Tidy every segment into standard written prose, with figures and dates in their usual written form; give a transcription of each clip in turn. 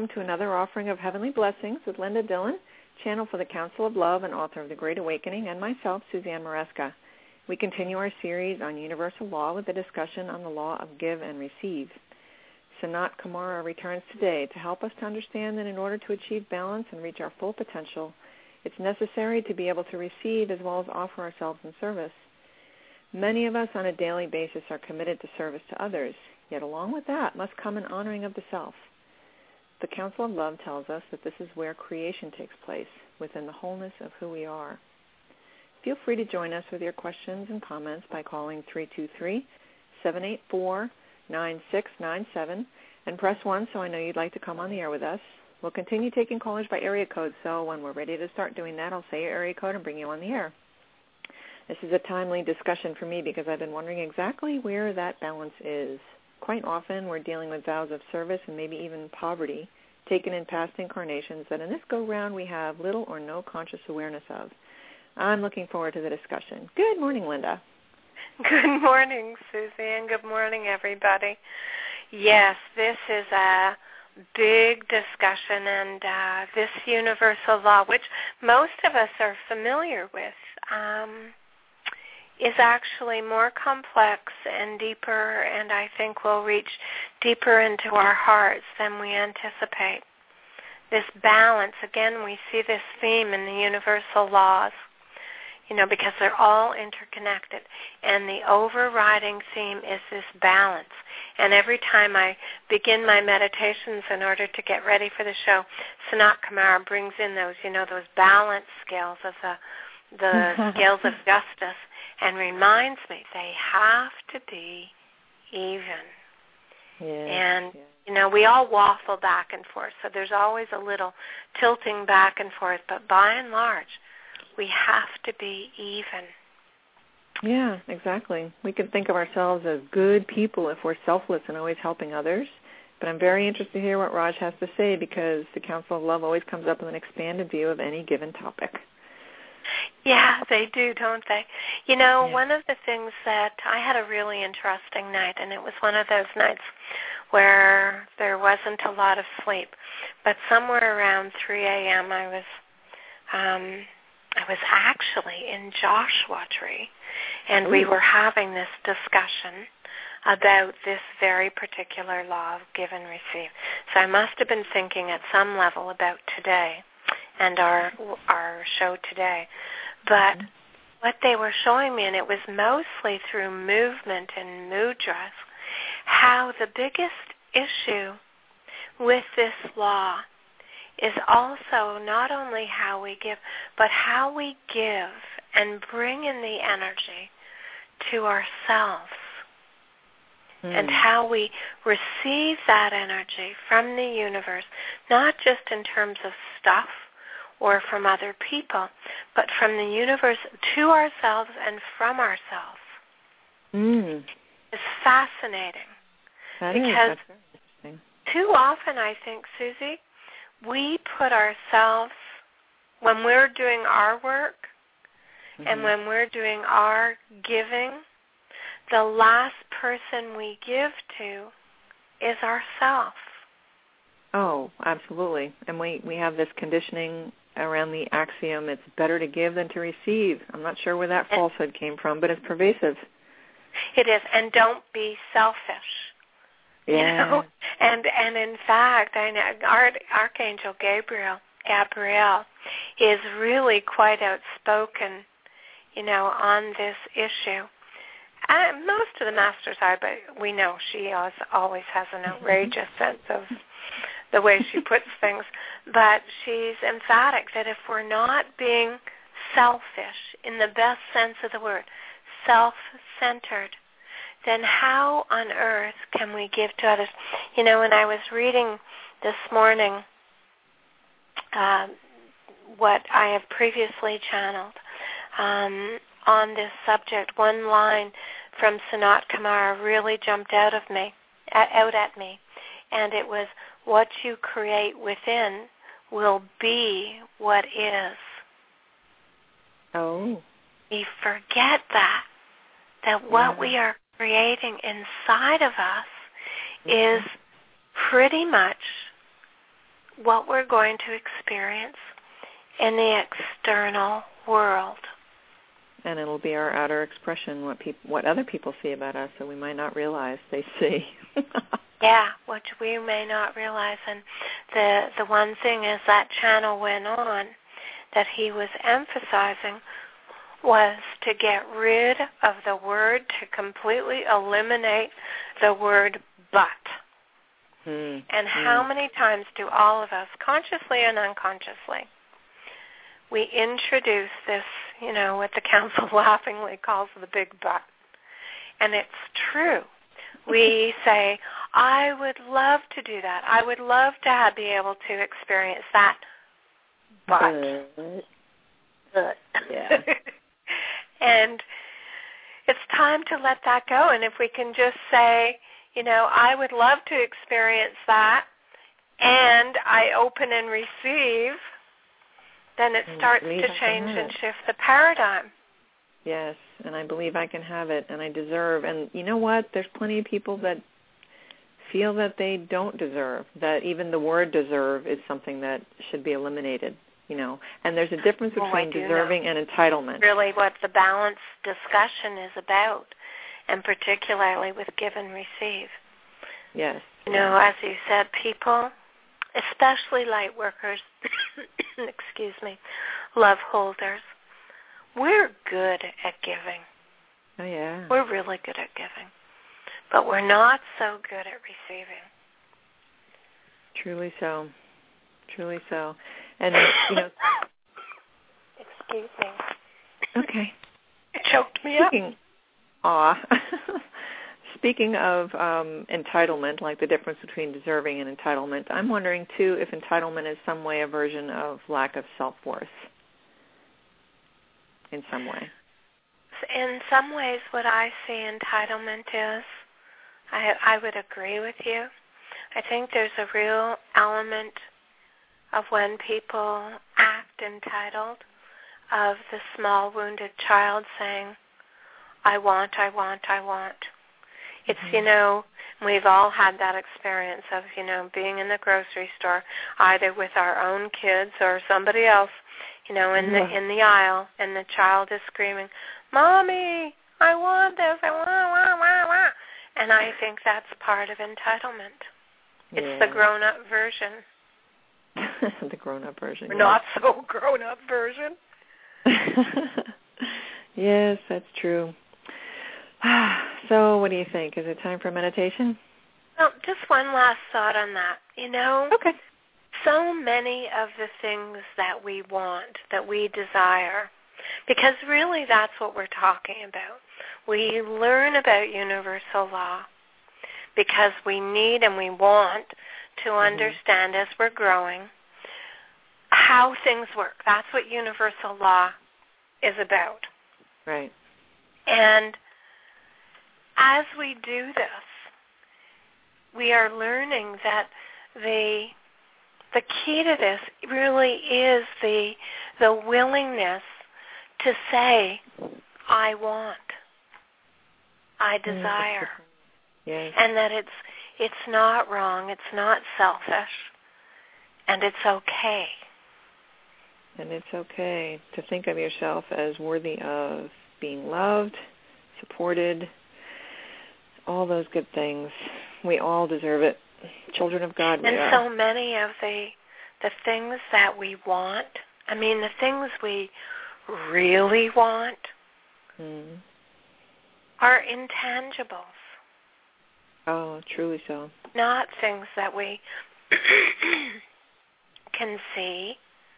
welcome to another offering of Heavenly Blessings with Linda Dillon, channel for the Council of Love and author of The Great Awakening, and myself, Suzanne Maresca. We continue our series on universal law with a discussion on the law of give and receive. Sanat Kumara returns today to help us to understand that in order to achieve balance and reach our full potential, it's necessary to be able to receive as well as offer ourselves in service. Many of us on a daily basis are committed to service to others, yet along with that must come an honoring of the self. The Council of Love tells us that this is where creation takes place, within the wholeness of who we are. Feel free to join us with your questions and comments by calling 323-784-9697 and press 1 so I know you'd like to come on the air with us. We'll continue taking callers by area code, so when we're ready to start doing that, I'll say your area code and bring you on the air. This is a timely discussion for me because I've been wondering exactly where that balance is. Quite often we're dealing with vows of service and maybe even poverty taken in past incarnations that in this go-round we have little or no conscious awareness of. I'm looking forward to the discussion. Good morning, Linda. Good morning, Suzanne. Good morning, everybody. Yes, this is a big discussion, and this universal law, which most of us are familiar with, is actually more complex and deeper, and I think will reach deeper into our hearts than we anticipate. This balance, again, we see this theme in the universal laws, because they're all interconnected, and the overriding theme is this balance. And every time I begin my meditations in order to get ready for the show, Sanat Kumara brings in those balance scales of the scales of justice, and reminds me they have to be even. Yes, and, we all waffle back and forth, so there's always a little tilting back and forth, but by and large, we have to be even. Yeah, exactly. We can think of ourselves as good people if we're selfless and always helping others, but I'm very interested to hear what Raj has to say because the Council of Love always comes up with an expanded view of any given topic. Yeah, they do, don't they? One of the things that I had a really interesting night, and it was one of those nights where there wasn't a lot of sleep, but somewhere around 3 a.m. I was actually in Joshua Tree, and we were having this discussion about this very particular law of give and receive. So I must have been thinking at some level about today and our show today. But what they were showing me, and it was mostly through movement and mudras, how the biggest issue with this law is also not only how we give, but how we give and bring in the energy to ourselves and how we receive that energy from the universe, not just in terms of stuff or from other people, but from the universe to ourselves and from ourselves. It's fascinating. That's because very interesting. Too often, I think, Susie, we put ourselves, when we're doing our work and when we're doing our giving, the last person we give to is ourself. Oh, absolutely. And we have this conditioning around the axiom, it's better to give than to receive. I'm not sure where that falsehood came from, but it's pervasive. It is, and don't be selfish. Yeah. And in fact, I know Archangel Gabriel is really quite outspoken, on this issue. Most of the masters are, but we know she always has an outrageous sense of the way she puts things. But she's emphatic that if we're not being selfish in the best sense of the word, self-centered, then how on earth can we give to others? When I was reading this morning what I have previously channeled on this subject, one line from Sanat Kumara really jumped out at me, and it was, what you create within will be what is. Oh. We forget that what we are creating inside of us is pretty much what we're going to experience in the external world. And it'll be our outer expression, what other people see about us that we might not realize they see. Yeah, which we may not realize. And the one thing as that channel went on that he was emphasizing was to get rid of the word, to completely eliminate the word but. And how many times do all of us, consciously and unconsciously, we introduce this, what the council laughingly calls the big but. And it's true. We say, I would love to do that. I would love to be able to experience that. But. Yeah. And it's time to let that go. And if we can just say, I would love to experience that, and I open and receive, then it starts to change and shift the paradigm. Yes, and I believe I can have it, and I deserve. And you know what? There's plenty of people that feel that they don't deserve, that even the word deserve is something that should be eliminated, And there's a difference between deserving and entitlement. Really what the balance discussion is about, and particularly with give and receive. Yes. As you said, people, especially light workers, excuse me, love holders, we're good at giving. Oh, yeah. We're really good at giving. But we're not so good at receiving. Truly so. Truly so. And, Excuse me. Okay. It choked me up. Speaking of entitlement, like the difference between deserving and entitlement, I'm wondering, too, if entitlement is some way a version of lack of self-worth in some way. In some ways, what I see entitlement is, I would agree with you. I think there's a real element of when people act entitled, of the small wounded child saying, I want, I want, I want. It's, we've all had that experience of, being in the grocery store, either with our own kids or somebody else, in the aisle, and the child is screaming, Mommy, I want this, I want. And I think that's part of entitlement. Yeah. It's the grown-up version. The grown-up version. Not so grown-up version. Yes, that's true. So what do you think? Is it time for meditation? Well, just one last thought on that. Okay. So many of the things that we want, that we desire, because really that's what we're talking about. We learn about universal law because we need and we want to understand as we're growing how things work. That's what universal law is about. Right. And as we do this, we are learning that the key to this really is the willingness to say, I want, I desire. Yes. And that it's not wrong, it's not selfish, and it's okay. And it's okay to think of yourself as worthy of being loved, supported, all those good things. We all deserve it. Children of God, we are. And so many of the things that we want, the things we really want are intangibles. Oh, truly so. Not things that we can see.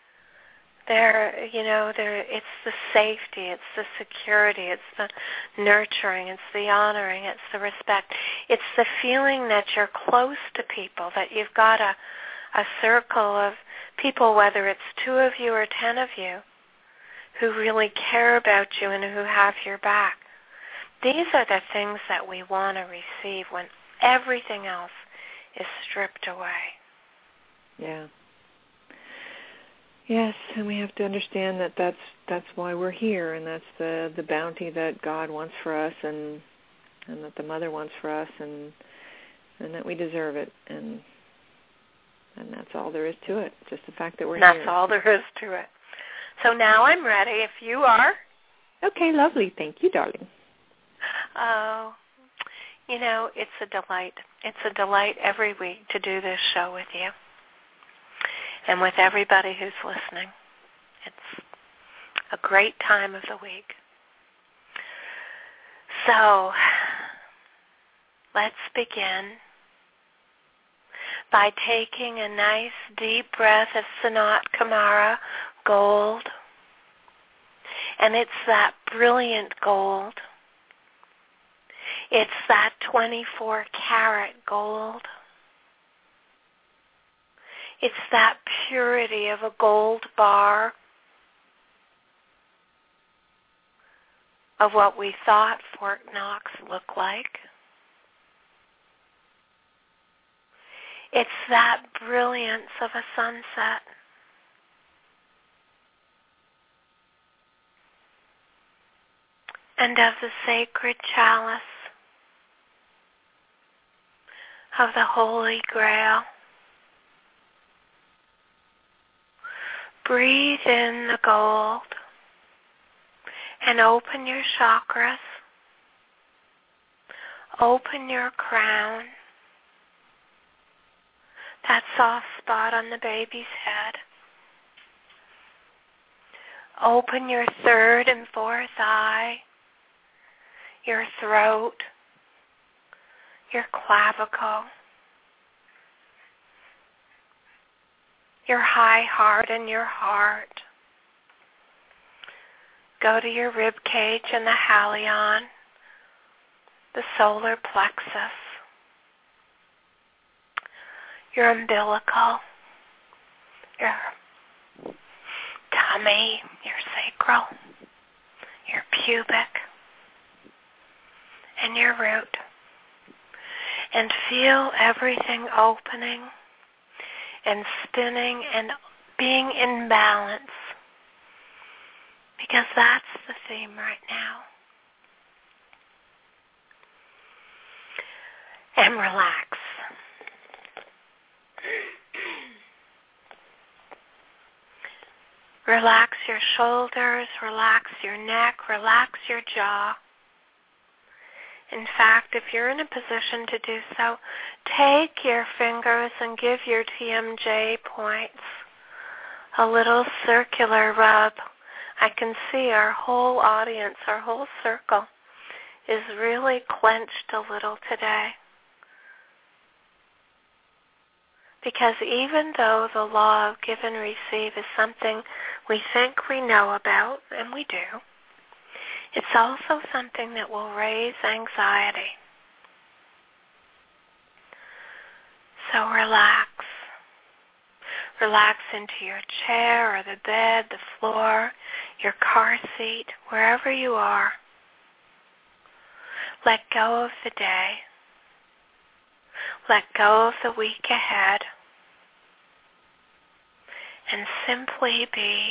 It's the safety, it's the security, it's the nurturing, it's the honoring, it's the respect. It's the feeling that you're close to people, that you've got a circle of people, whether it's 2 of you or 10 of you, who really care about you and who have your back. These are the things that we want to receive when everything else is stripped away. Yeah. Yes, and we have to understand that that's why we're here, and that's the bounty that God wants for us, and that the Mother wants for us, and that we deserve it. And And that's all there is to it, just the fact that we're here. That's all there is to it. So now I'm ready, if you are. Okay, lovely. Thank you, darling. Oh, it's a delight. It's a delight every week to do this show with you and with everybody who's listening. It's a great time of the week. So let's begin by taking a nice deep breath of Sanat Kumara gold. And it's that brilliant gold. It's that 24-karat gold. It's that purity of a gold bar of what we thought Fort Knox looked like. It's that brilliance of a sunset. And of the sacred chalice of the Holy Grail. Breathe in the gold and open your chakras. Open your crown, that soft spot on the baby's head. Open your third and fourth eye, your throat, your clavicle, your high heart and your heart. Go to your rib cage and the halion, the solar plexus, your umbilical, your tummy, your sacral, your pubic, and your root. And feel everything opening and spinning and being in balance, because that's the theme right now. And relax. Relax your shoulders, relax your neck, relax your jaw. In fact, if you're in a position to do so, take your fingers and give your TMJ points a little circular rub. I can see our whole audience, our whole circle is really clenched a little today. Because even though the law of give and receive is something we think we know about, and we do, it's also something that will raise anxiety. So relax. Relax into your chair or the bed, the floor, your car seat, wherever you are. Let go of the day. Let go of the week ahead. And simply be.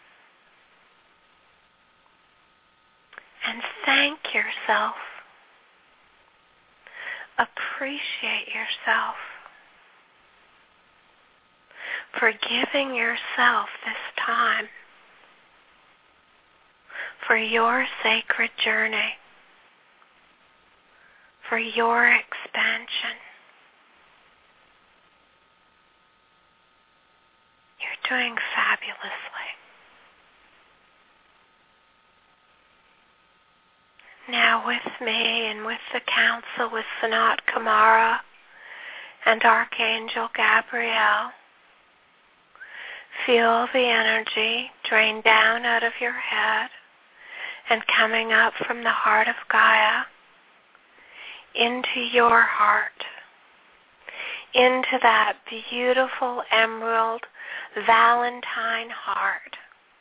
And thank yourself. Appreciate yourself for giving yourself this time for your sacred journey, for your expansion. You're doing fabulously. Now with me and with the council, with Sanat Kumara and Archangel Gabriel, feel the energy drain down out of your head and coming up from the heart of Gaia into your heart, into that beautiful emerald Valentine heart.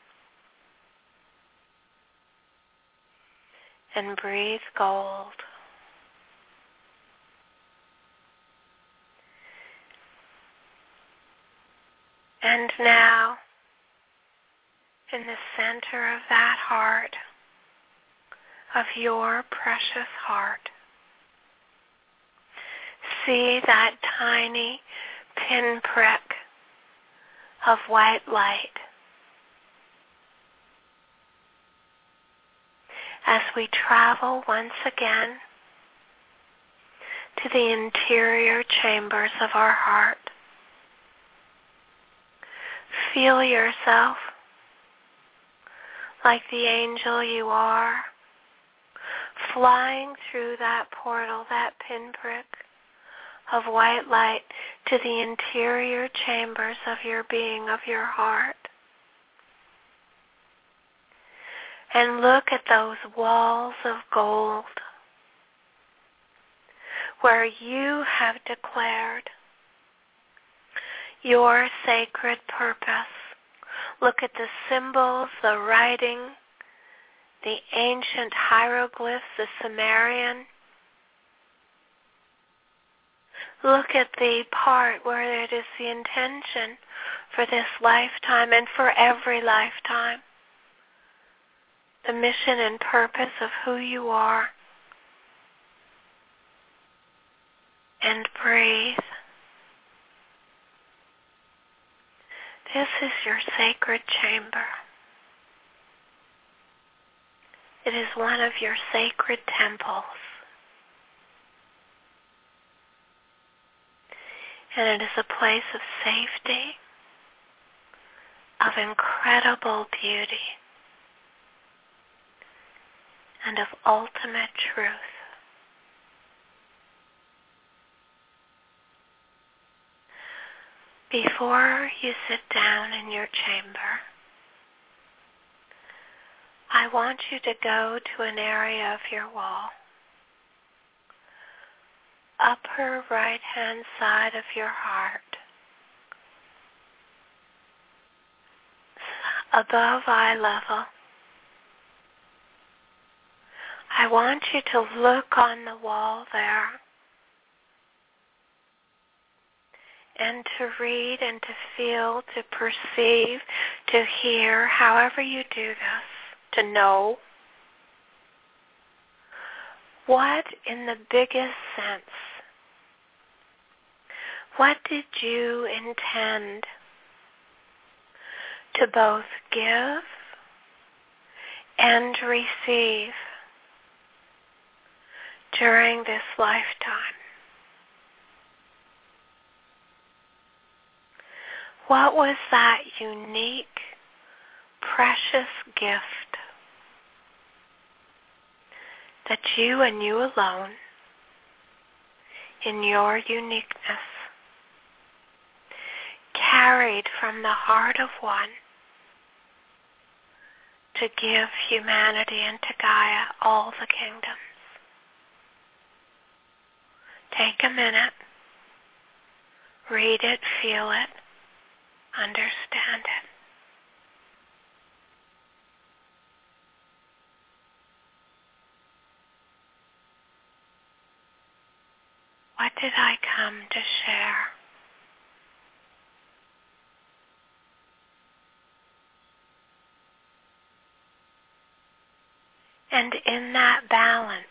And breathe gold. And now, in the center of that heart, of your precious heart, see that tiny pinprick of white light as we travel once again to the interior chambers of our heart. Feel yourself like the angel you are, flying through that portal, that pinprick of white light to the interior chambers of your being, of your heart. And look at those walls of gold where you have declared your sacred purpose. Look at the symbols, the writing, the ancient hieroglyphs, the Sumerian. Look at the part where it is the intention for this lifetime and for every lifetime. The mission and purpose of who you are. And breathe. This is your sacred chamber. It is one of your sacred temples. And it is a place of safety, of incredible beauty, and of ultimate truth. Before you sit down in your chamber, I want you to go to an area of your wall, upper right-hand side of your heart, above eye level. I want you to look on the wall there and to read and to feel, to perceive, to hear, however you do this, to know what in the biggest sense, what did you intend to both give and receive during this lifetime? What was that unique, precious gift that you and you alone, in your uniqueness, carried from the heart of one to give humanity and to Gaia all the kingdoms? Take a minute, read it, feel it, understand it. What did I come to share? And in that balance,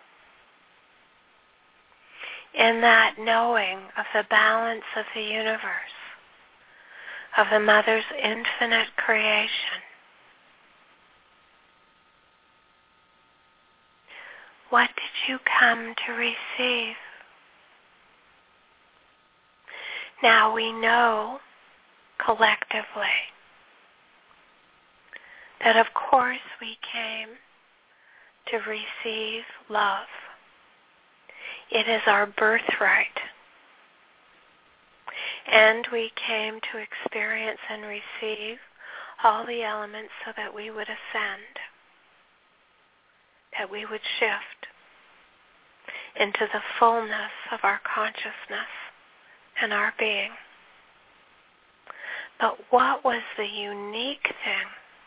in that knowing of the balance of the universe, of the Mother's infinite creation, what did you come to receive? Now we know collectively that of course we came to receive love. It is our birthright. And we came to experience and receive all the elements so that we would ascend, that we would shift into the fullness of our consciousness and our being. But what was the unique thing?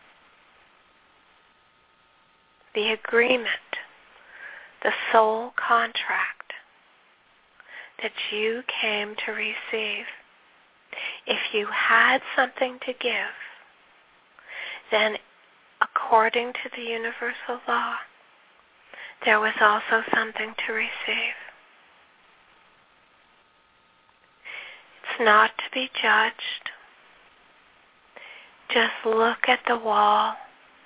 The agreement, the soul contract that you came to receive. If you had something to give, then according to the universal law, there was also something to receive. It's not to be judged. just look at the wall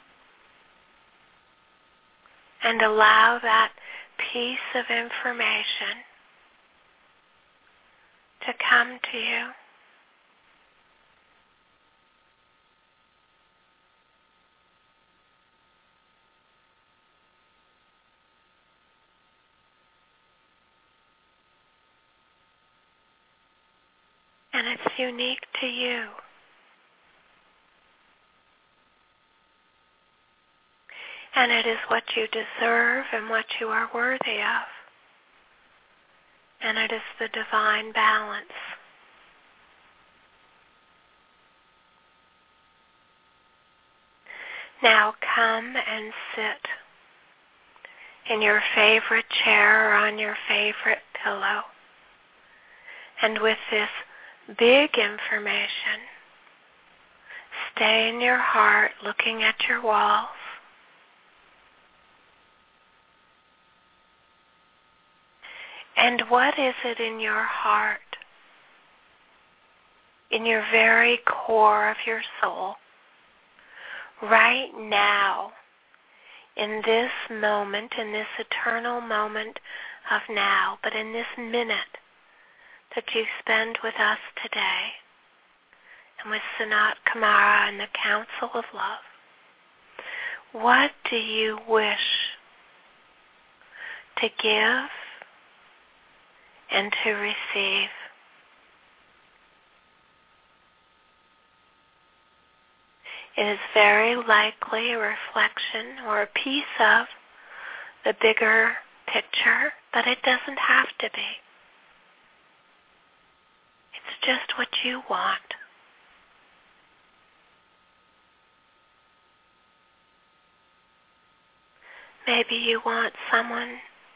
and allow that piece of information to come to you. And it's unique to you. And it is what you deserve and what you are worthy of. And it is the divine balance. Now come and sit in your favorite chair or on your favorite pillow. And with this big information, stay in your heart looking at your walls. And what is it in your heart, in your very core of your soul, right now, in this moment, in this eternal moment of now, but in this minute that you spend with us today, and with Sanat Kumara and the Council of Love, what do you wish to give and to receive? It is very likely a reflection or a piece of the bigger picture, but it doesn't have to be. It's just what you want. Maybe you want someone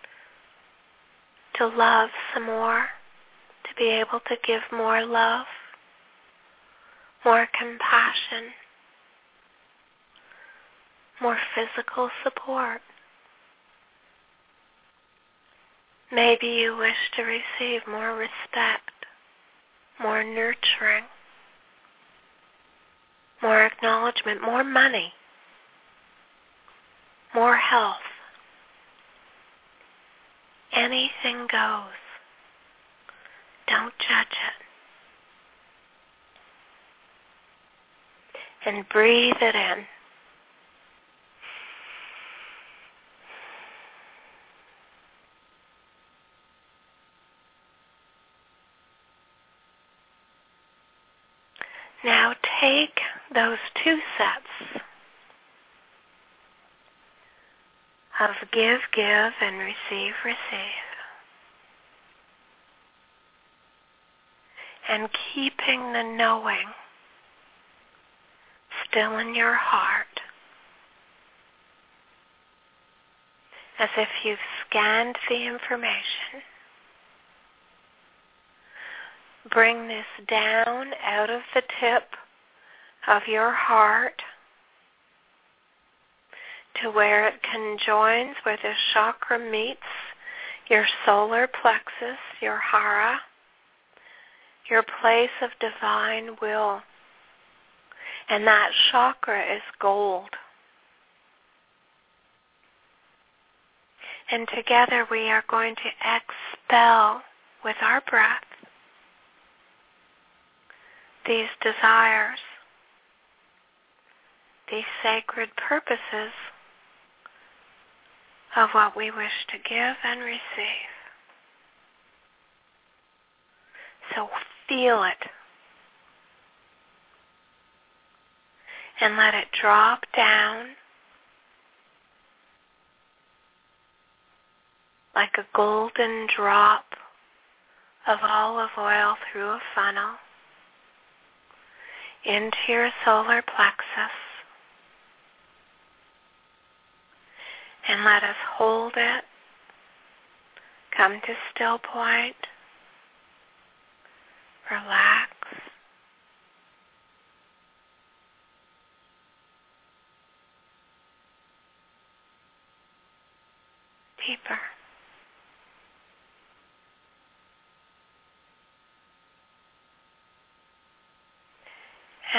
to love some more, to be able to give more love, more compassion, more physical support. Maybe you wish to receive more respect, more nurturing, more acknowledgement, more money, more health. Anything goes. Don't judge it. And breathe it in. Now take those two sets of give, give, and receive, receive. And keeping the knowing still in your heart, as if you've scanned the information. Bring this down out of the tip of your heart to where it conjoins, where the chakra meets your solar plexus, your hara, your place of divine will. And that chakra is gold. And together we are going to expel with our breath these desires, these sacred purposes of what we wish to give and receive. So feel it and let it drop down like a golden drop of olive oil through a funnel into your solar plexus. And let us hold it, come to still point, relax, deeper.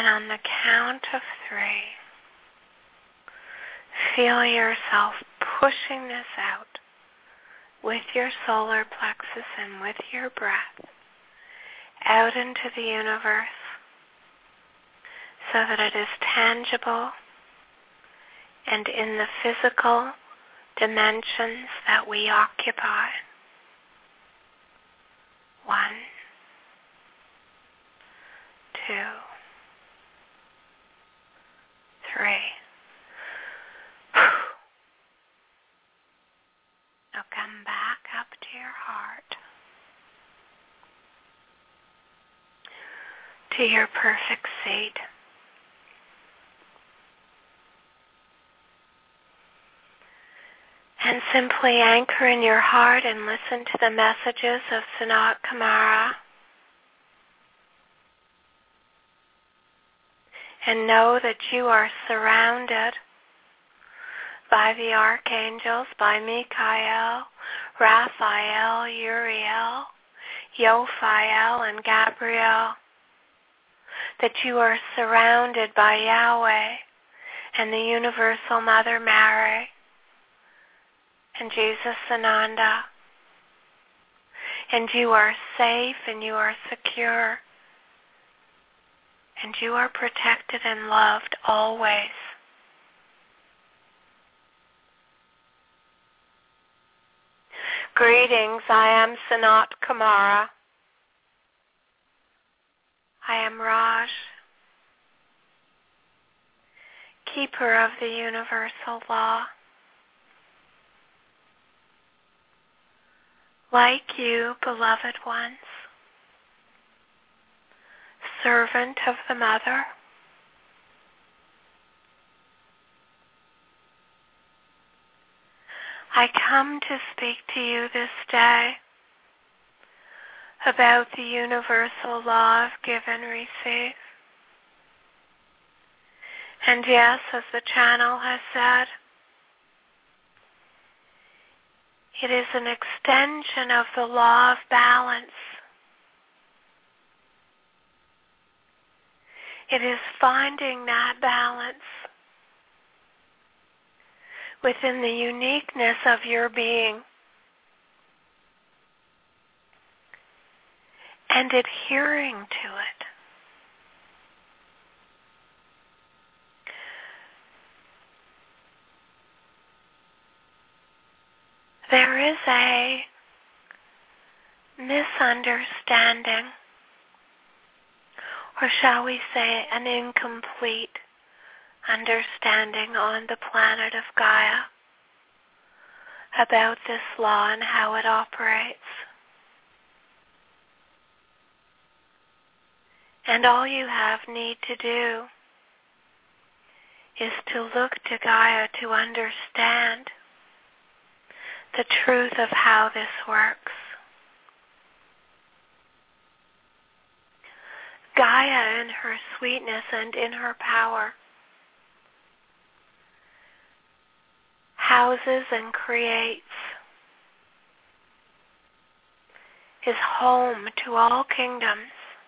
And on the count of 3, feel yourself pushing this out with your solar plexus and with your breath out into the universe so that it is tangible and in the physical dimensions that we occupy. 1, 2, 3. Now come back up to your heart, to your perfect seat. And simply anchor in your heart and listen to the messages of Sanat Kumara. And know that you are surrounded by the archangels, by Michael, Raphael, Uriel, Jophiel, and Gabriel. That you are surrounded by Yahweh and the Universal Mother Mary and Jesus Ananda. And you are safe and you are secure. And you are protected and loved always. Greetings, I am Sanat Kumara. I am Raj, keeper of the universal law. Like you, beloved ones, servant of the Mother, I come to speak to you this day about the universal law of give and receive. And yes, as the channel has said, it is an extension of the law of balance. It is finding that balance within the uniqueness of your being and adhering to it. There is a misunderstanding, or shall we say an incomplete understanding on the planet of Gaia about this law and how it operates. And all you need to do is to look to Gaia to understand the truth of how this works. Gaia, in her sweetness and in her power, houses and creates, is home to all kingdoms,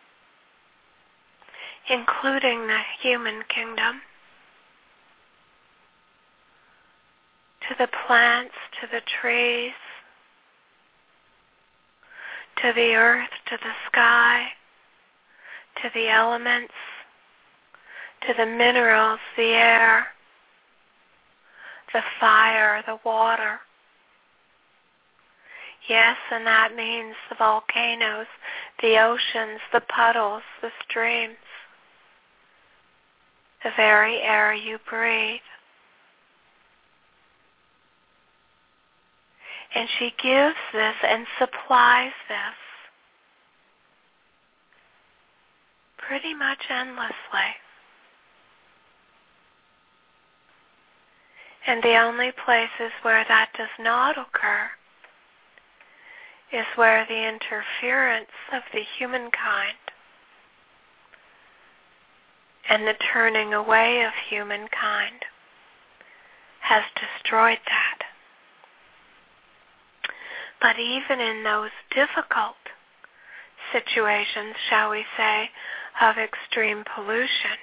including the human kingdom, to the plants, to the trees, to the earth, to the sky, to the elements, to the minerals, the air, the fire, the water. Yes, and that means the volcanoes, the oceans, the puddles, the streams, the very air you breathe. And she gives this and supplies this pretty much endlessly. And the only places where that does not occur is where the interference of the humankind and the turning away of humankind has destroyed that. But even in those difficult situations, shall we say, of extreme pollution,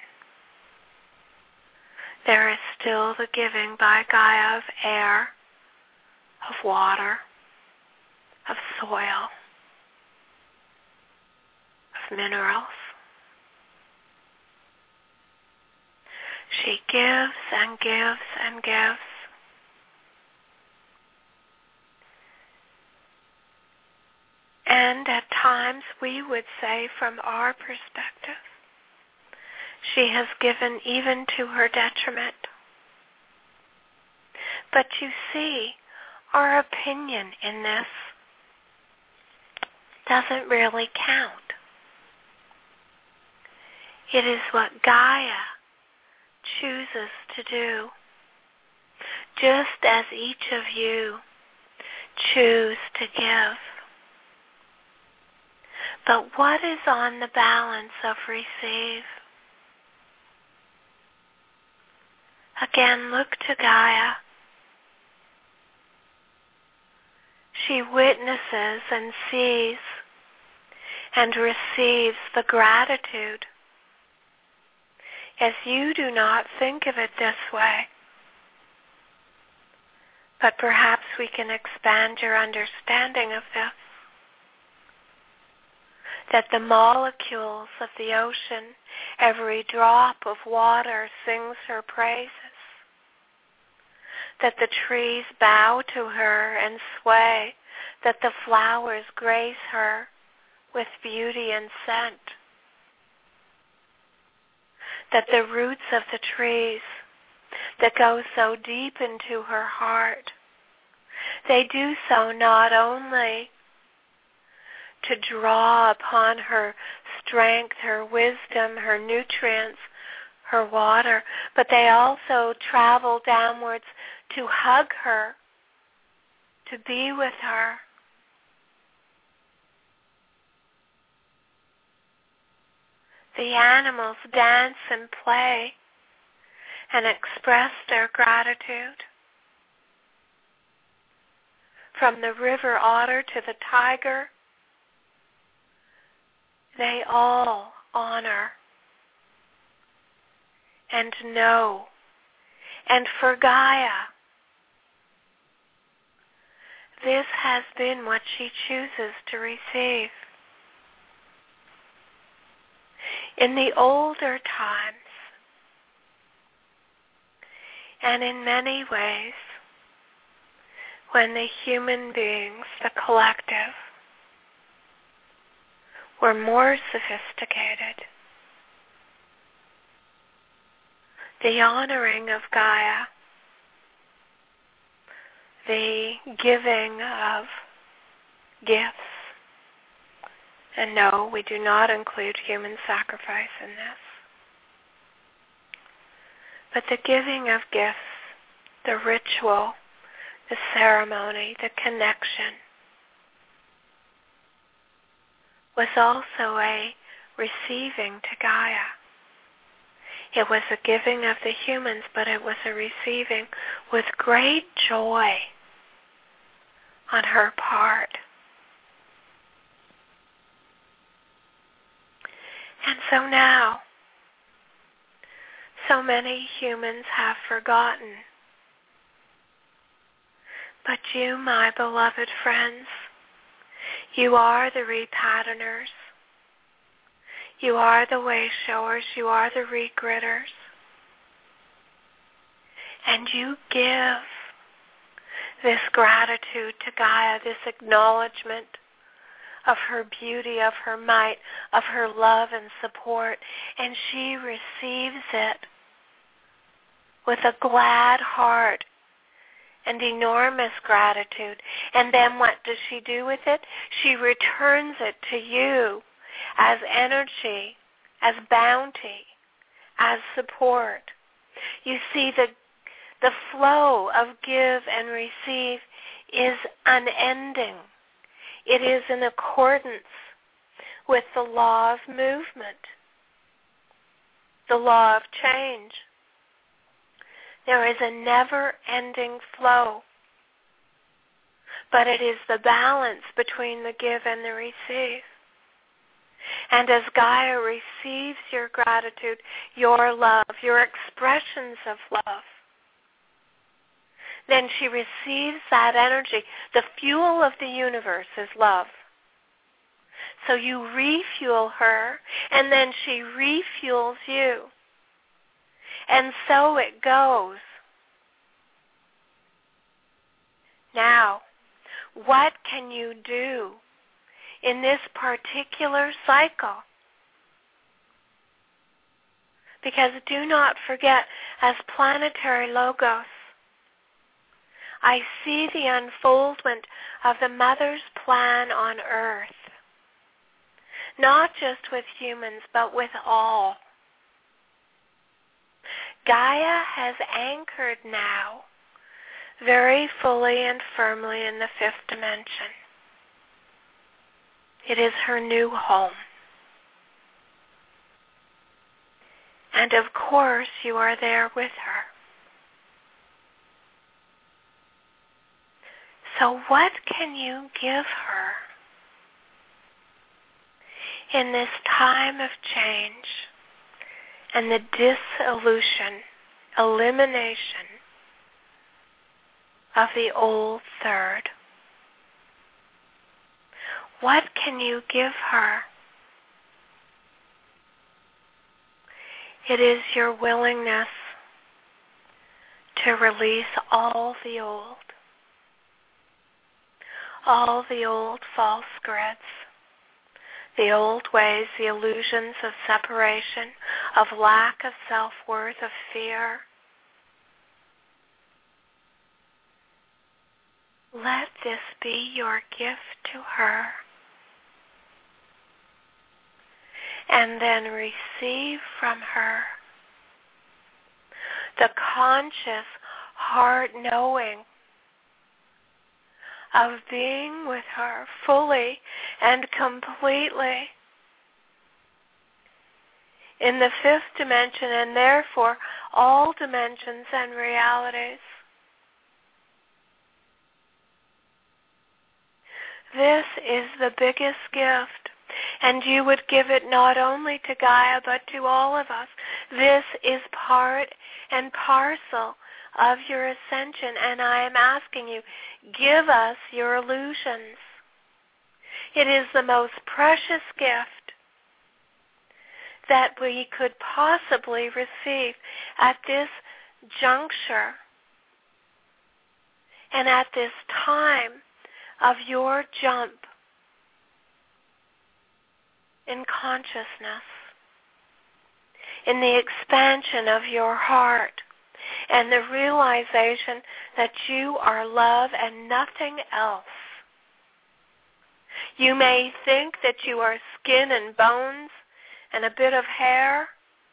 there is still the giving by Gaia of air, of water, of soil, of minerals. She gives and gives and gives. And at times we would say from our perspective, she has given even to her detriment. But you see, our opinion in this doesn't really count. It is what Gaia chooses to do, just as each of you choose to give. But what is on the balance of receive? Again, look to Gaia. She witnesses and sees and receives the gratitude. As you do not think of it this way, but perhaps we can expand your understanding of this. That the molecules of the ocean, every drop of water sings her praises. That the trees bow to her and sway, that the flowers grace her with beauty and scent. That the roots of the trees that go so deep into her heart, they do so not only to draw upon her strength, her wisdom, her nutrients, her water, but they also travel downwards to hug her, to be with her. The animals dance and play and express their gratitude. From the river otter to the tiger, they all honor and know. And for Gaia, this has been what she chooses to receive. In the older times, and in many ways, when the human beings, the collective, were more sophisticated, the honoring of Gaia, the giving of gifts, and no, we do not include human sacrifice in this, but the giving of gifts, the ritual, the ceremony, the connection, was also a receiving to Gaia. It was a giving of the humans, but it was a receiving with great joy on her part. And so now, so many humans have forgotten. But you, my beloved friends, you are the repatterners. You are the way showers. You are the regridders. And you give this gratitude to Gaia, this acknowledgement of her beauty, of her might, of her love and support. And she receives it with a glad heart and enormous gratitude. And then what does she do with it? She returns it to you as energy, as bounty, as support. You see, the flow of give and receive is unending. It is in accordance with the law of movement, the law of change. There is a never-ending flow, but it is the balance between the give and the receive. And as Gaia receives your gratitude, your love, your expressions of love, then she receives that energy. The fuel of the universe is love. So you refuel her, and then she refuels you. And so it goes. Now, what can you do in this particular cycle? Because do not forget, as planetary logos, I see the unfoldment of the Mother's plan on Earth. Not just with humans, but with all. Gaia has anchored now very fully and firmly in the fifth dimension. It is her new home. And of course, you are there with her. So what can you give her in this time of change and the dissolution, elimination of the old third? What can you give her? It is your willingness to release all the old false grids, the old ways, the illusions of separation, of lack of self-worth, of fear. Let this be your gift to her. And then receive from her the conscious heart knowing of being with her fully and completely in the fifth dimension, and therefore all dimensions and realities. This is the biggest gift, and you would give it not only to Gaia but to all of us. This is part and parcel of your ascension, and I am asking you, give us your illusions. It is the most precious gift that we could possibly receive at this juncture and at this time of your jump in consciousness, in the expansion of your heart, and the realization that you are love and nothing else. You may think that you are skin and bones and a bit of hair,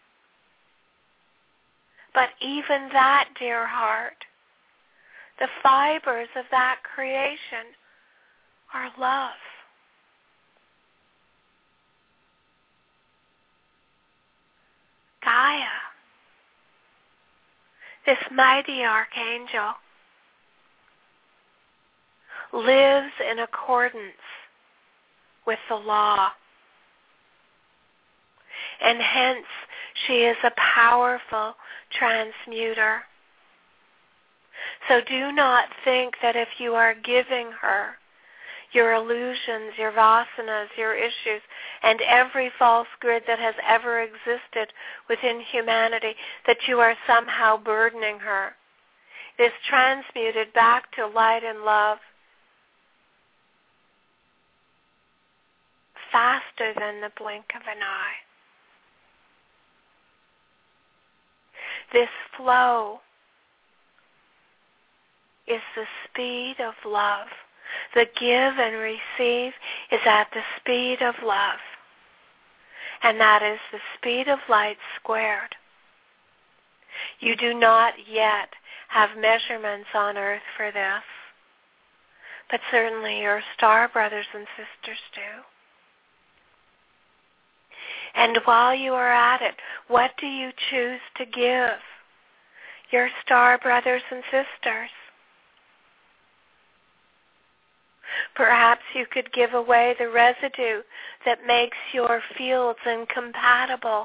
but even that, dear heart, the fibers of that creation are love. Gaia, this mighty archangel, lives in accordance with the law, and hence she is a powerful transmuter. So do not think that if you are giving her your illusions, your vasanas, your issues, and every false grid that has ever existed within humanity, that you are somehow burdening her. It is transmuted back to light and love faster than the blink of an eye. This flow is the speed of love. The give and receive is at the speed of love. And that is the speed of light squared. You do not yet have measurements on Earth for this, but certainly your star brothers and sisters do. And while you are at it, what do you choose to give your star brothers and sisters? Perhaps you could give away the residue that makes your fields incompatible.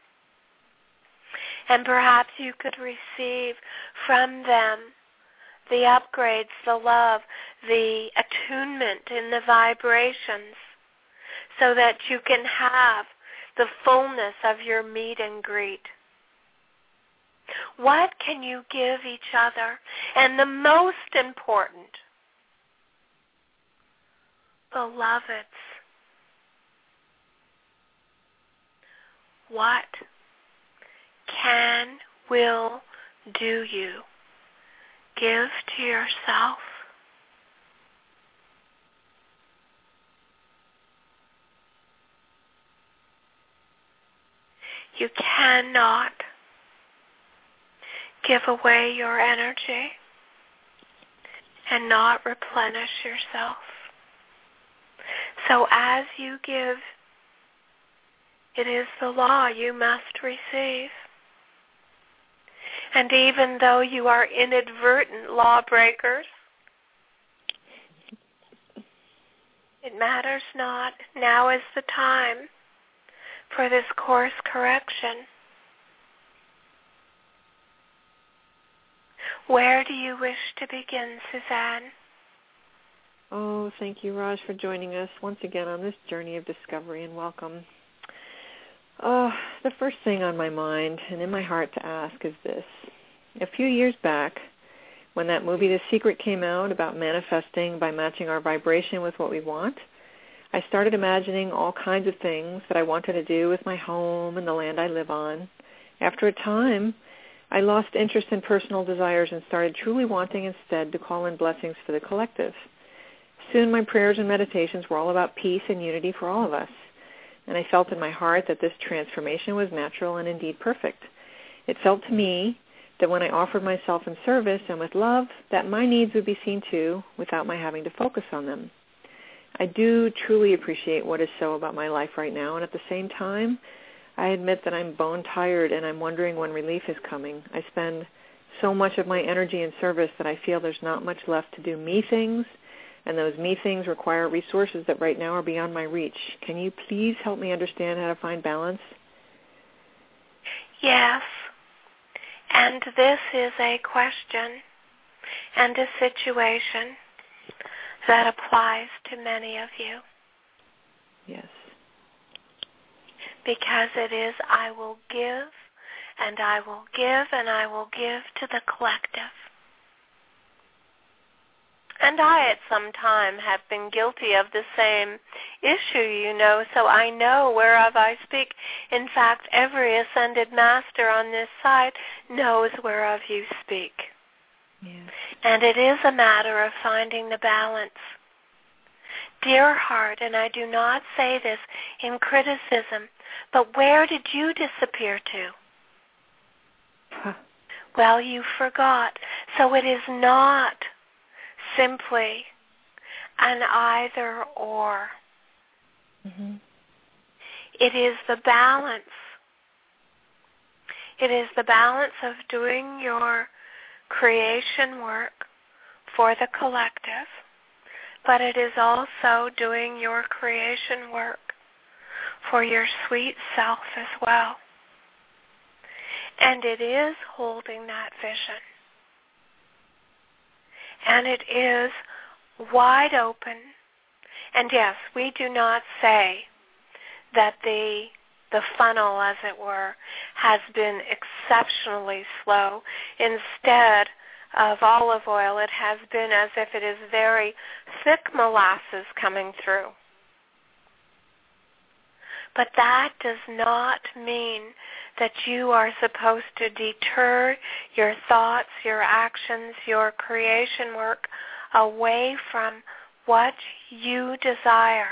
And perhaps you could receive from them the upgrades, the love, the attunement in the vibrations, so that you can have the fullness of your meet and greet. What can you give each other? And the most important, beloveds, what can, will, do you give to yourself? You cannot give away your energy and not replenish yourself. So as you give, it is the law you must receive. And even though you are inadvertent lawbreakers, it matters not. Now is the time for this course correction. Where do you wish to begin, Suzanne? Oh, thank you, Raj, for joining us once again on this journey of discovery, and welcome. The first thing on my mind and in my heart to ask is this. A few years back, when that movie The Secret came out about manifesting by matching our vibration with what we want, I started imagining all kinds of things that I wanted to do with my home and the land I live on. After a time, I lost interest in personal desires and started truly wanting instead to call in blessings for the collective. Soon my prayers and meditations were all about peace and unity for all of us. And I felt in my heart that this transformation was natural and indeed perfect. It felt to me that when I offered myself in service and with love, that my needs would be seen too without my having to focus on them. I do truly appreciate what is so about my life right now, and at the same time, I admit that I'm bone tired and I'm wondering when relief is coming. I spend so much of my energy in service that I feel there's not much left to do me things, and those me things require resources that right now are beyond my reach. Can you please help me understand how to find balance? Yes. And this is a question and a situation that applies to many of you. Yes. Because it is, I will give, and I will give, and I will give to the collective. And I at some time have been guilty of the same issue, so I know whereof I speak. In fact, every ascended master on this side knows whereof you speak. Yes. And it is a matter of finding the balance. Dear heart, and I do not say this in criticism, but where did you disappear to? Huh. Well, you forgot. So it is not simply an either or. Mm-hmm. It is the balance. It is the balance of doing your creation work for the collective, but it is also doing your creation work for your sweet self as well. And it is holding that vision. And it is wide open. And yes, we do not say that the funnel, as it were, has been exceptionally slow. Instead of olive oil, it has been as if it is very thick molasses coming through. But that does not mean that you are supposed to deter your thoughts, your actions, your creation work away from what you desire.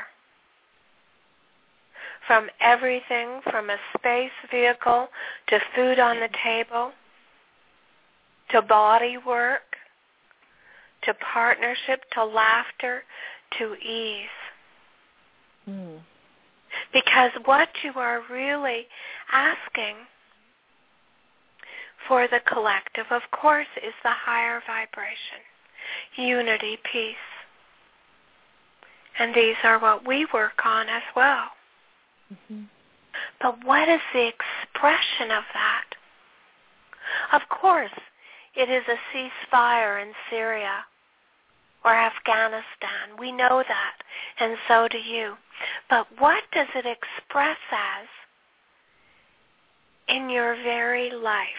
From everything from a space vehicle to food on the table, to body work, to partnership, to laughter, to ease. Mm. Because what you are really asking for the collective, of course, is the higher vibration, unity, peace. And these are what we work on as well. Mm-hmm. But what is the expression of that? Of course, it is a ceasefire in Syria or Afghanistan. We know that, and so do you. But what does it express as in your very life?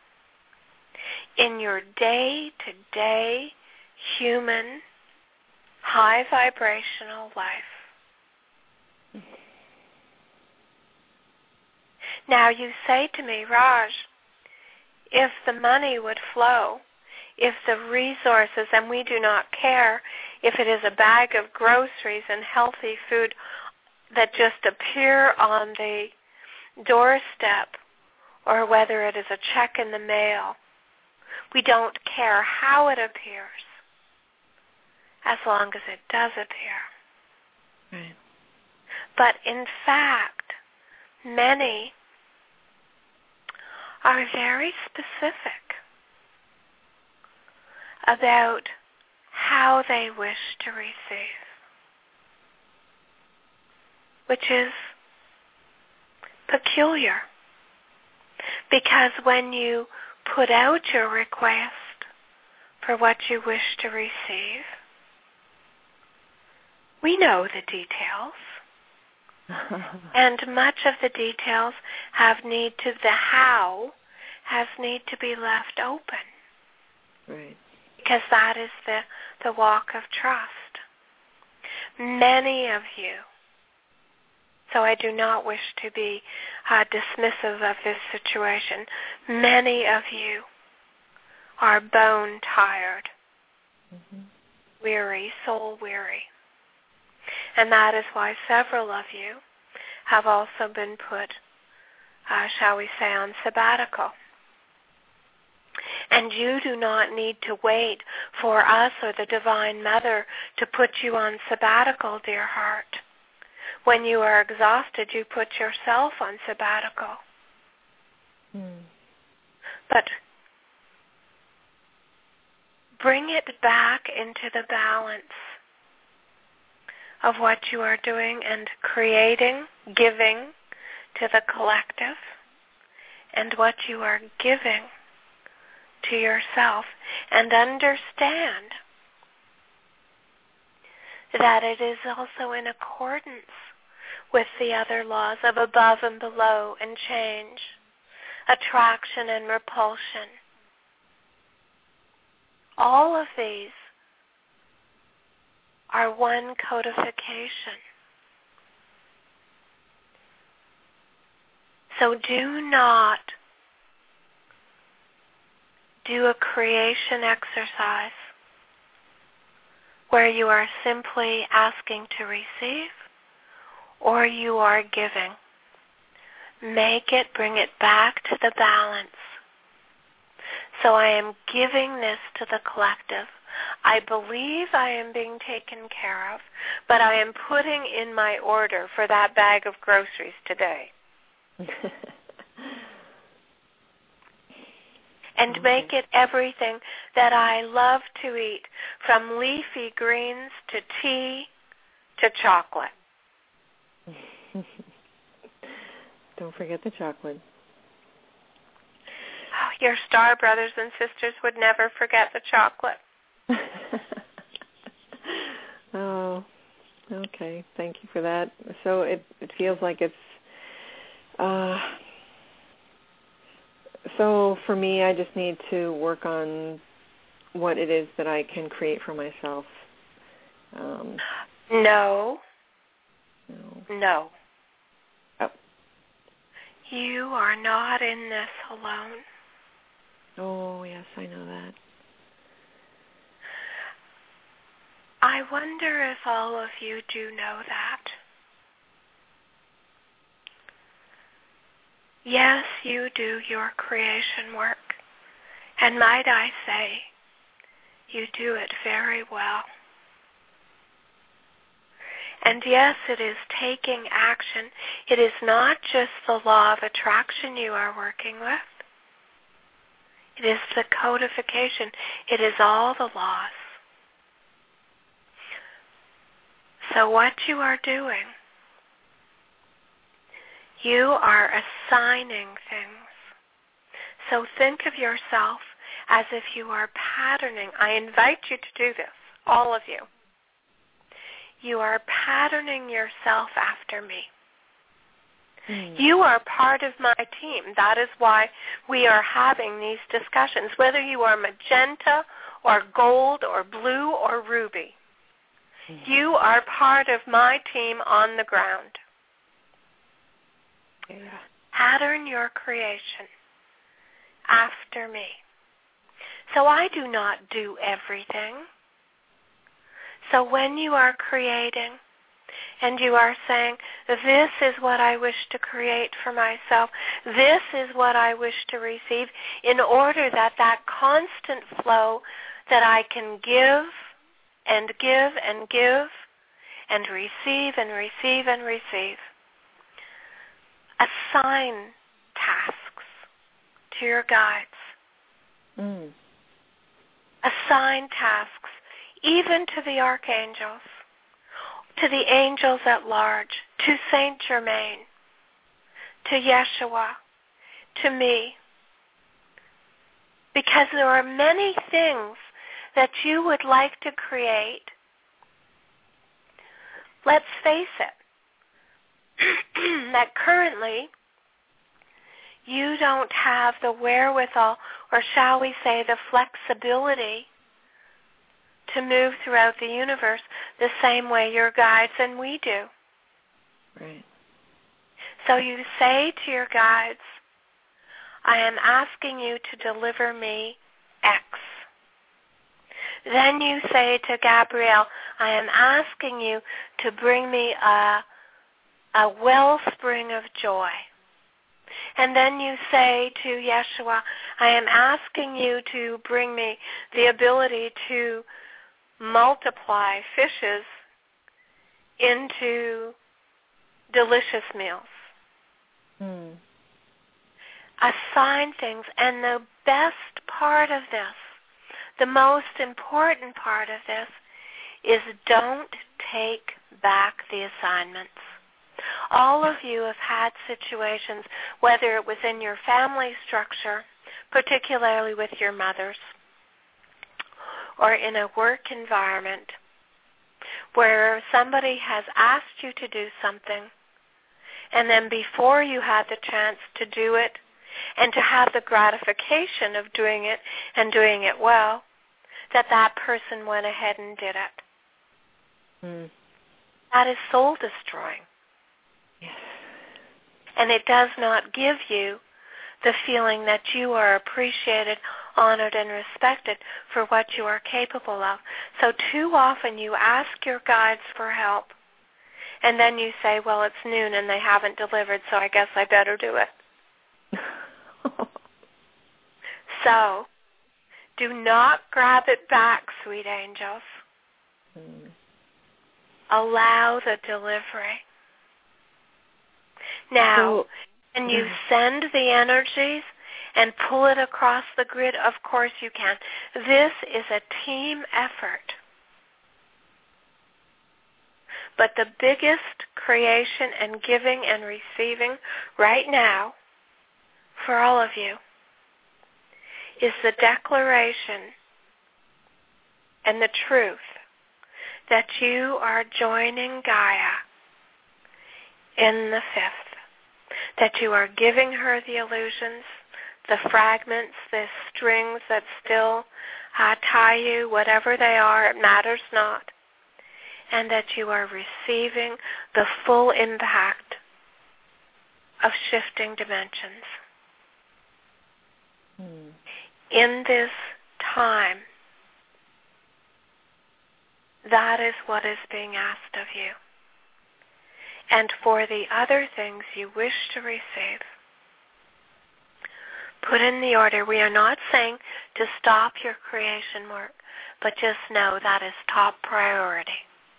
In your day-to-day human, high vibrational life. Now you say to me, Raj, if the money would flow, if the resources, and we do not care if it is a bag of groceries and healthy food that just appear on the doorstep, or whether it is a check in the mail, we don't care how it appears, as long as it does appear. Right. But in fact, many are very specific about how they wish to receive, which is peculiar. Because when you put out your request for what you wish to receive, we know the details. And much of the details the how has need to be left open. Right. Because that is the walk of trust. Many of you, so I do not wish to be dismissive of this situation, many of you are bone tired, weary, soul weary. And that is why several of you have also been put, shall we say, on sabbatical. And you do not need to wait for us or the Divine Mother to put you on sabbatical, dear heart. When you are exhausted, you put yourself on sabbatical. But bring it back into the balance of what you are doing and creating, giving to the collective, and what you are giving to yourself, and understand that it is also in accordance with the other laws of above and below and change, attraction and repulsion. All of these are one codification. So do not do a creation exercise where you are simply asking to receive or you are giving. Bring it back to the balance. So I am giving this to the collective. I believe I am being taken care of, but I am putting in my order for that bag of groceries today. And make it everything that I love to eat, from leafy greens to tea to chocolate. Don't forget the chocolate. Oh, your star brothers and sisters would never forget the chocolate. Oh, okay. Thank you for that. So it feels like it's... So for me, I just need to work on what it is that I can create for myself. No. Oh. You are not in this alone. Oh, yes, I know that. I wonder if all of you do know that. Yes, you do your creation work. And might I say, you do it very well. And yes, it is taking action. It is not just the law of attraction you are working with. It is the codification. It is all the laws. So what you are doing, you are assigning things. So think of yourself as if you are patterning. I invite you to do this, all of you. You are patterning yourself after me. You are part of my team. That is why we are having these discussions, whether you are magenta or gold or blue or ruby. You are part of my team on the ground. Pattern your creation after me. So I do not do everything. So when you are creating and you are saying, this is what I wish to create for myself, this is what I wish to receive, in order that that constant flow that I can give and give and give and receive and receive and receive. Assign tasks to your guides. Assign tasks even to the archangels, to the angels at large, to Saint Germain, to Yeshua, to me. Because there are many things that you would like to create. Let's face it, that currently you don't have the wherewithal, or shall we say the flexibility, to move throughout the universe the same way your guides and we do. Right. So you say to your guides, I am asking you to deliver me X. Then you say to Gabriel, I am asking you to bring me a wellspring of joy. And then you say to Yeshua, I am asking you to bring me the ability to multiply fishes into delicious meals. Assign things. And the best part of this, the most important part of this, is don't take back the assignments. All of you have had situations, whether it was in your family structure, particularly with your mothers, or in a work environment, where somebody has asked you to do something, and then before you had the chance to do it, and to have the gratification of doing it and doing it well, that person went ahead and did it. That is soul destroying. Yes. And it does not give you the feeling that you are appreciated, honored, and respected for what you are capable of. So too often you ask your guides for help, and then you say, well, it's noon and they haven't delivered, so I guess I better do it. So do not grab it back, sweet angels. Allow the delivery. Now, can you send the energies and pull it across the grid? Of course you can. This is a team effort. But the biggest creation and giving and receiving right now for all of you is the declaration and the truth that you are joining Gaia in the fifth, that you are giving her the illusions, the fragments, the strings that still tie you, whatever they are, it matters not, and that you are receiving the full impact of shifting dimensions. In this time, that is what is being asked of you. And for the other things you wish to receive, put in the order. We are not saying to stop your creation work, but just know that is top priority.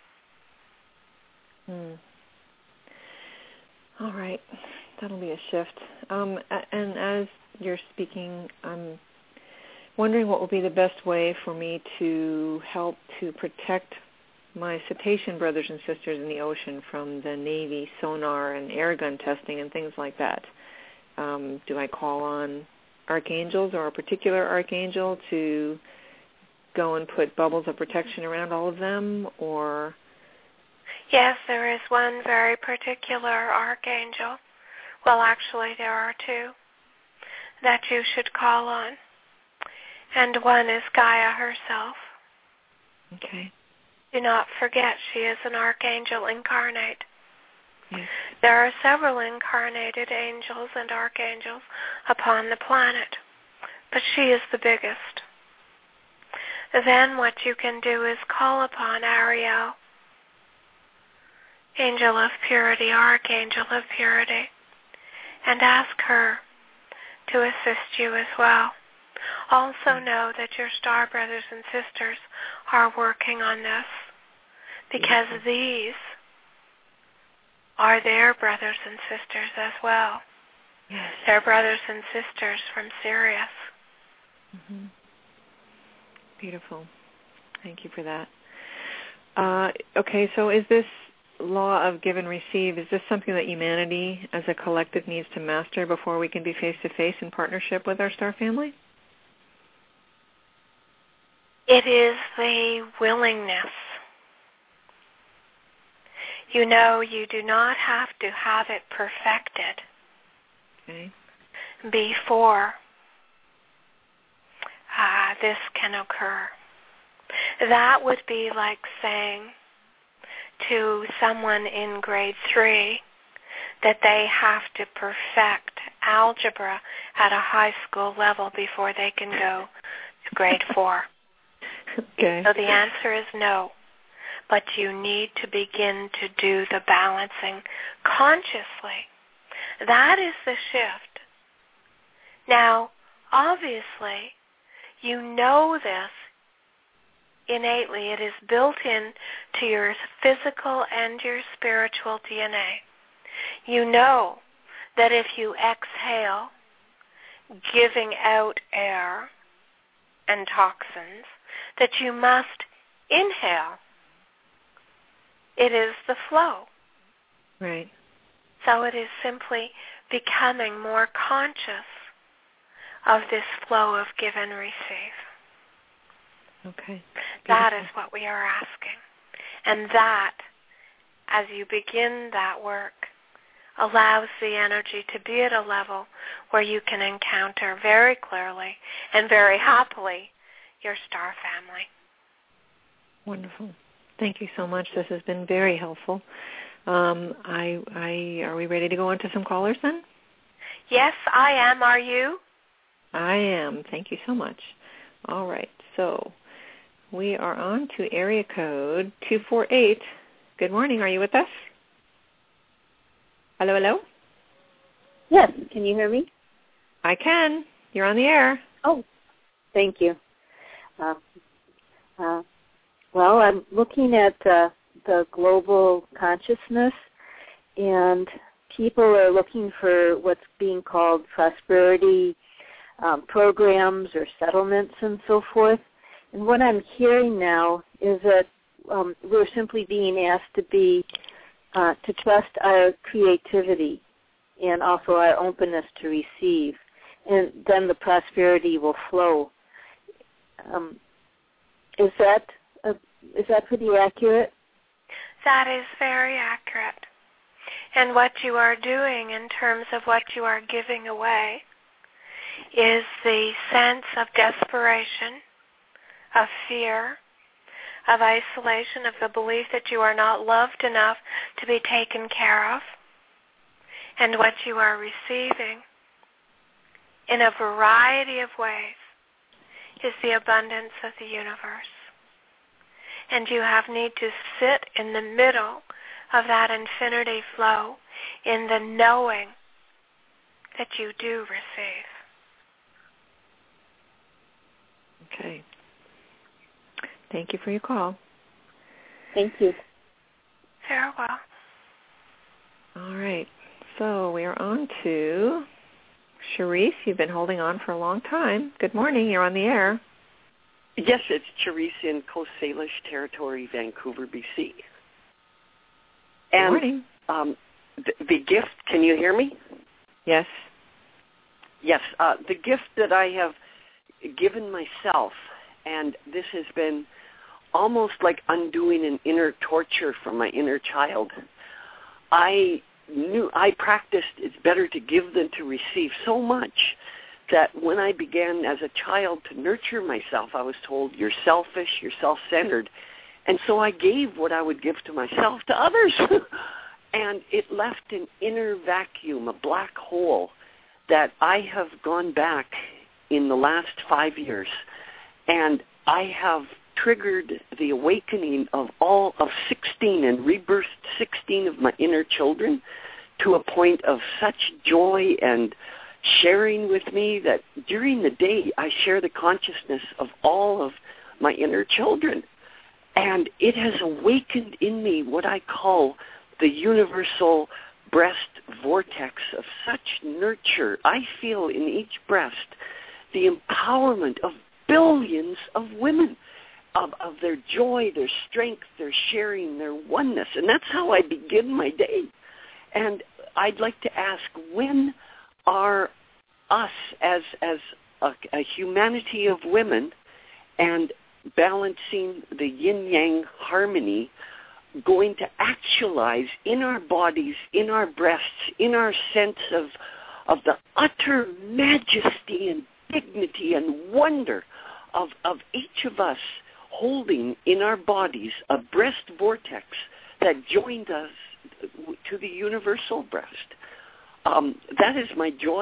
All right. That'll be a shift. And as you're speaking, I'm wondering what will be the best way for me to help to protect my cetacean brothers and sisters in the ocean from the Navy sonar and air gun testing and things like that. Do I call on archangels or a particular archangel to go and put bubbles of protection around all of them, or? Yes, there is one very particular archangel. Well, actually, there are two that you should call on. And one is Gaia herself. Okay. Do not forget, she is an archangel incarnate. Yes. There are several incarnated angels and archangels upon the planet, but she is the biggest. Then what you can do is call upon Ariel, Angel of Purity, Archangel of Purity, and ask her to assist you as well. Also know that your star brothers and sisters are working on this, because these are their brothers and sisters as well. Yes. Their brothers and sisters from Sirius. Mm-hmm. Beautiful. Thank you for that. Okay, so is this law of give and receive, is this something that humanity as a collective needs to master before we can be face-to-face in partnership with our star family? It is the willingness. You know, you do not have to have it perfected before this can occur. That would be like saying to someone in grade 3 that they have to perfect algebra at a high school level before they can go to grade 4. Okay. So the answer is no. But you need to begin to do the balancing consciously. That is the shift. Now, obviously, you know this innately. It is built in to your physical and your spiritual DNA. You know that if you exhale, giving out air and toxins, that you must inhale. It is the flow. Right. So it is simply becoming more conscious of this flow of give and receive. Okay. That is what we are asking. And that, as you begin that work, allows the energy to be at a level where you can encounter very clearly and very happily your star family. Wonderful. Thank you so much. This has been very helpful. Are we ready to go on to some callers then? Yes, I am. Are you? I am. Thank you so much. All right. So we are on to area code 248. Good morning. Are you with us? Hello, hello? Yes. Can you hear me? I can. You're on the air. Oh, thank you. Well, I'm looking at the global consciousness, and people are looking for what's being called prosperity programs or settlements and so forth. And what I'm hearing now is that we're simply being asked to trust our creativity and also our openness to receive, and then the prosperity will flow. Is that pretty accurate? That is very accurate. And what you are doing in terms of what you are giving away is the sense of desperation, of fear, of isolation, of the belief that you are not loved enough to be taken care of. And what you are receiving in a variety of ways is the abundance of the universe. And you need to sit in the middle of that infinity flow in the knowing that you do receive. Okay. Thank you for your call. Thank you. Farewell. All right. So we are on to Cherise. You've been holding on for a long time. Good morning. You're on the air. Yes, it's Therese in Coast Salish Territory, Vancouver, BC. And, Good morning. The gift, can you hear me? Yes. Yes, the gift that I have given myself, and this has been almost like undoing an inner torture from my inner child. I practiced it's better to give than to receive so much that when I began as a child to nurture myself, I was told, you're selfish, you're self-centered. And so I gave what I would give to myself to others. And it left an inner vacuum, a black hole, that I have gone back in the last 5 years. And I have triggered the awakening of all of 16 and rebirthed 16 of my inner children to a point of such joy and sharing with me that during the day I share the consciousness of all of my inner children. And it has awakened in me what I call the universal breast vortex of such nurture. I feel in each breast the empowerment of billions of women, of their joy, their strength, their sharing, their oneness. And that's how I begin my day. And I'd like to ask, when are us as a humanity of women and balancing the yin-yang harmony going to actualize in our bodies, in our breasts, in our sense of the utter majesty and dignity and wonder of each of us holding in our bodies a breast vortex that joined us to the universal breast? That is my joy.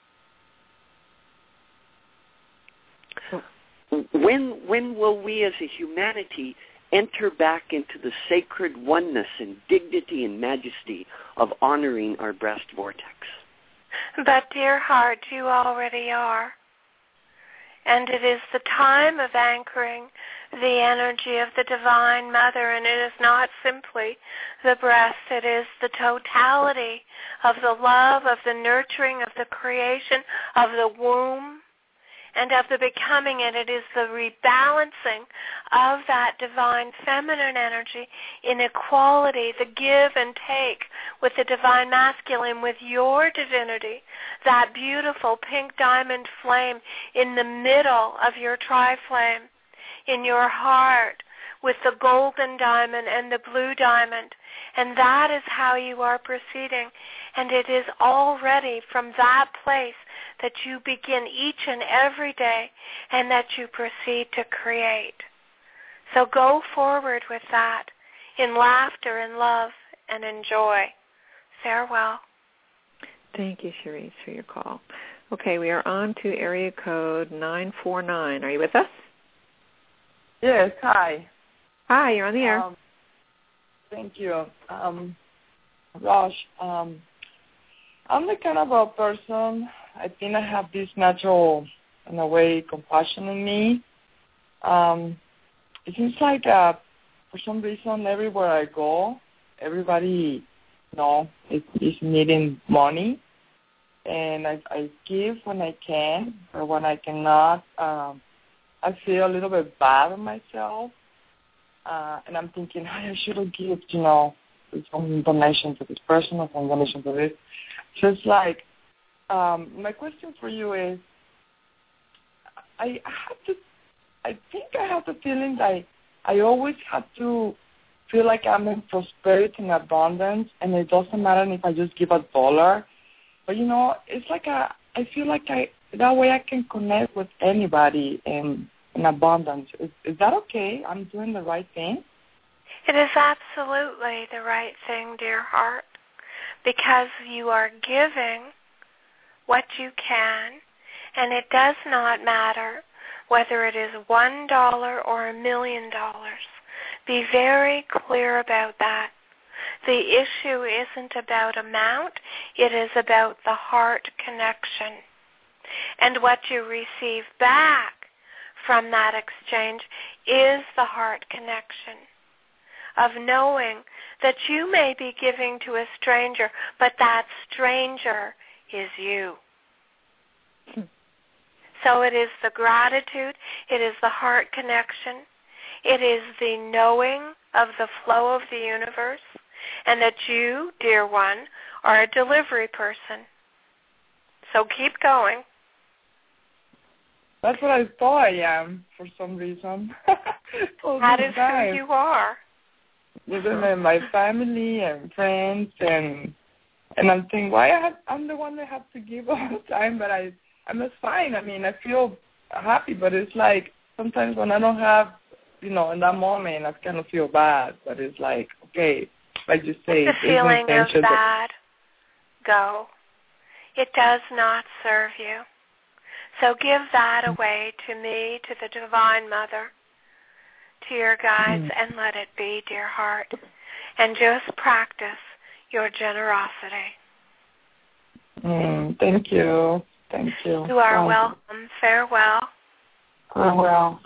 When will we as a humanity enter back into the sacred oneness and dignity and majesty of honoring our breast vortex? But, dear heart, you already are. And it is the time of anchoring the energy of the Divine Mother, and it is not simply the breast, it is the totality of the love, of the nurturing, of the creation, of the womb, and of the becoming, and it is the rebalancing of that divine feminine energy in equality, the give and take with the divine masculine, with your divinity, that beautiful pink diamond flame in the middle of your tri-flame, in your heart, with the golden diamond and the blue diamond. And that is how you are proceeding. And it is already from that place that you begin each and every day and that you proceed to create. So go forward with that in laughter and love and in joy. Farewell. Thank you, Cherise, for your call. Okay, we are on to area code 949. Are you with us? Yes, hi. Hi, you're on the air. Thank you. Raj, I'm the kind of a person, I think I have this natural, in a way, compassion in me. It seems like for some reason everywhere I go, everybody, is needing money. And I give when I can, or when I cannot. I feel a little bit bad on myself. And I'm thinking, I should have given, some donation to this person or some donation to this. So it's like, my question for you is, I think I have the feeling that I always have to feel like I'm in prosperity and abundance, and it doesn't matter if I just give $1. But, it's like I feel like that way I can connect with anybody in abundance. Is that okay? I'm doing the right thing? It is absolutely the right thing, dear heart, because you are giving what you can, and it does not matter whether it is $1 or $1 million. Be very clear about that. The issue isn't about amount, it is about the heart connection. And what you receive back from that exchange is the heart connection of knowing that you may be giving to a stranger, but that stranger is you. So it is the gratitude, it is the heart connection, it is the knowing of the flow of the universe, and that you, dear one, are a delivery person. So keep going. That's what I thought I am for some reason. That is who you are. Even my family and friends, and I'm thinking, why I'm the one that have to give all the time, but I'm just fine. I mean, I feel happy, but it's like sometimes when I don't have, in that moment, I kind of feel bad. But it's like, okay, like you say, the feeling of bad, go. It does not serve you. So give that away to me, to the Divine Mother, to your guides, and let it be, dear heart. And just practice your generosity. Thank you. Thank you. You are welcome. Farewell. Farewell.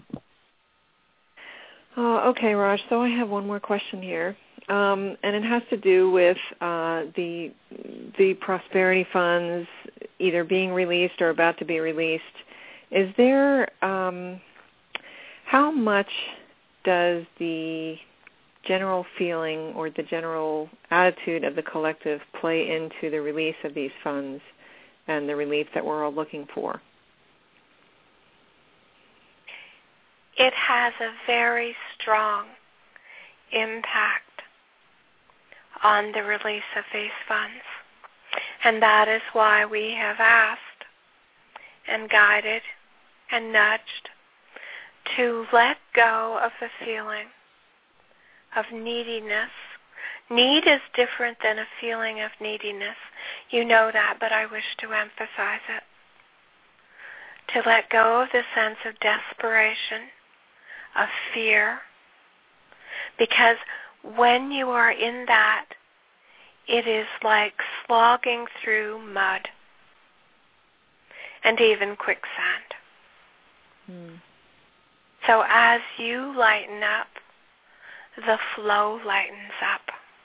Okay, Raj. So I have one more question here, and it has to do with the prosperity funds either being released or about to be released. Is there how much does the general feeling or the general attitude of the collective play into the release of these funds and the relief that we're all looking for? It has a very strong impact on the release of these funds. And that is why we have asked and guided and nudged to let go of the feeling of neediness. Need is different than a feeling of neediness. You know that, but I wish to emphasize it. To let go of the sense of desperation, of fear, because when you are in that, it is like slogging through mud and even quicksand. So as you lighten up, the flow lightens up.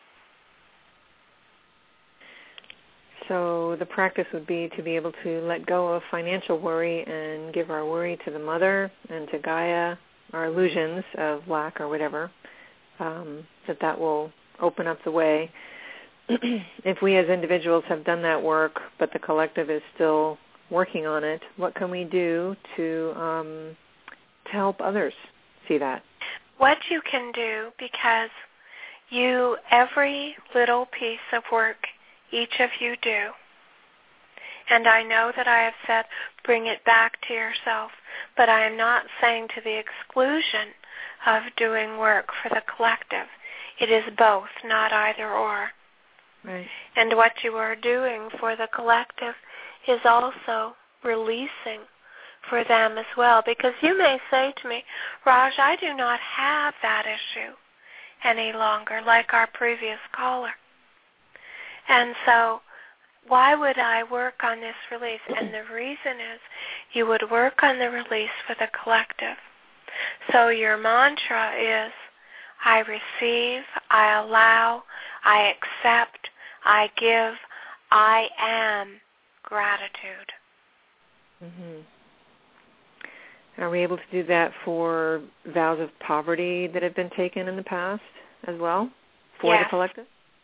So the practice would be to be able to let go of financial worry and give our worry to the Mother and to Gaia, our illusions of lack or whatever, that will open up the way. If we as individuals have done that work, but the collective is still working on it, what can we do to help others see that? What you can do, because every little piece of work each of you do, and I know that I have said bring it back to yourself, but I am not saying to the exclusion of doing work for the collective. It is both, not either or. Right. And what you are doing for the collective is also releasing for them as well. Because you may say to me, Raj, I do not have that issue any longer, like our previous caller. And so why would I work on this release? And the reason is you would work on the release for the collective. So your mantra is, I receive, I allow, I accept, I give, I am gratitude. Mm-hmm. Are we able to do that for vows of poverty that have been taken in the past as well for Yes. the collective?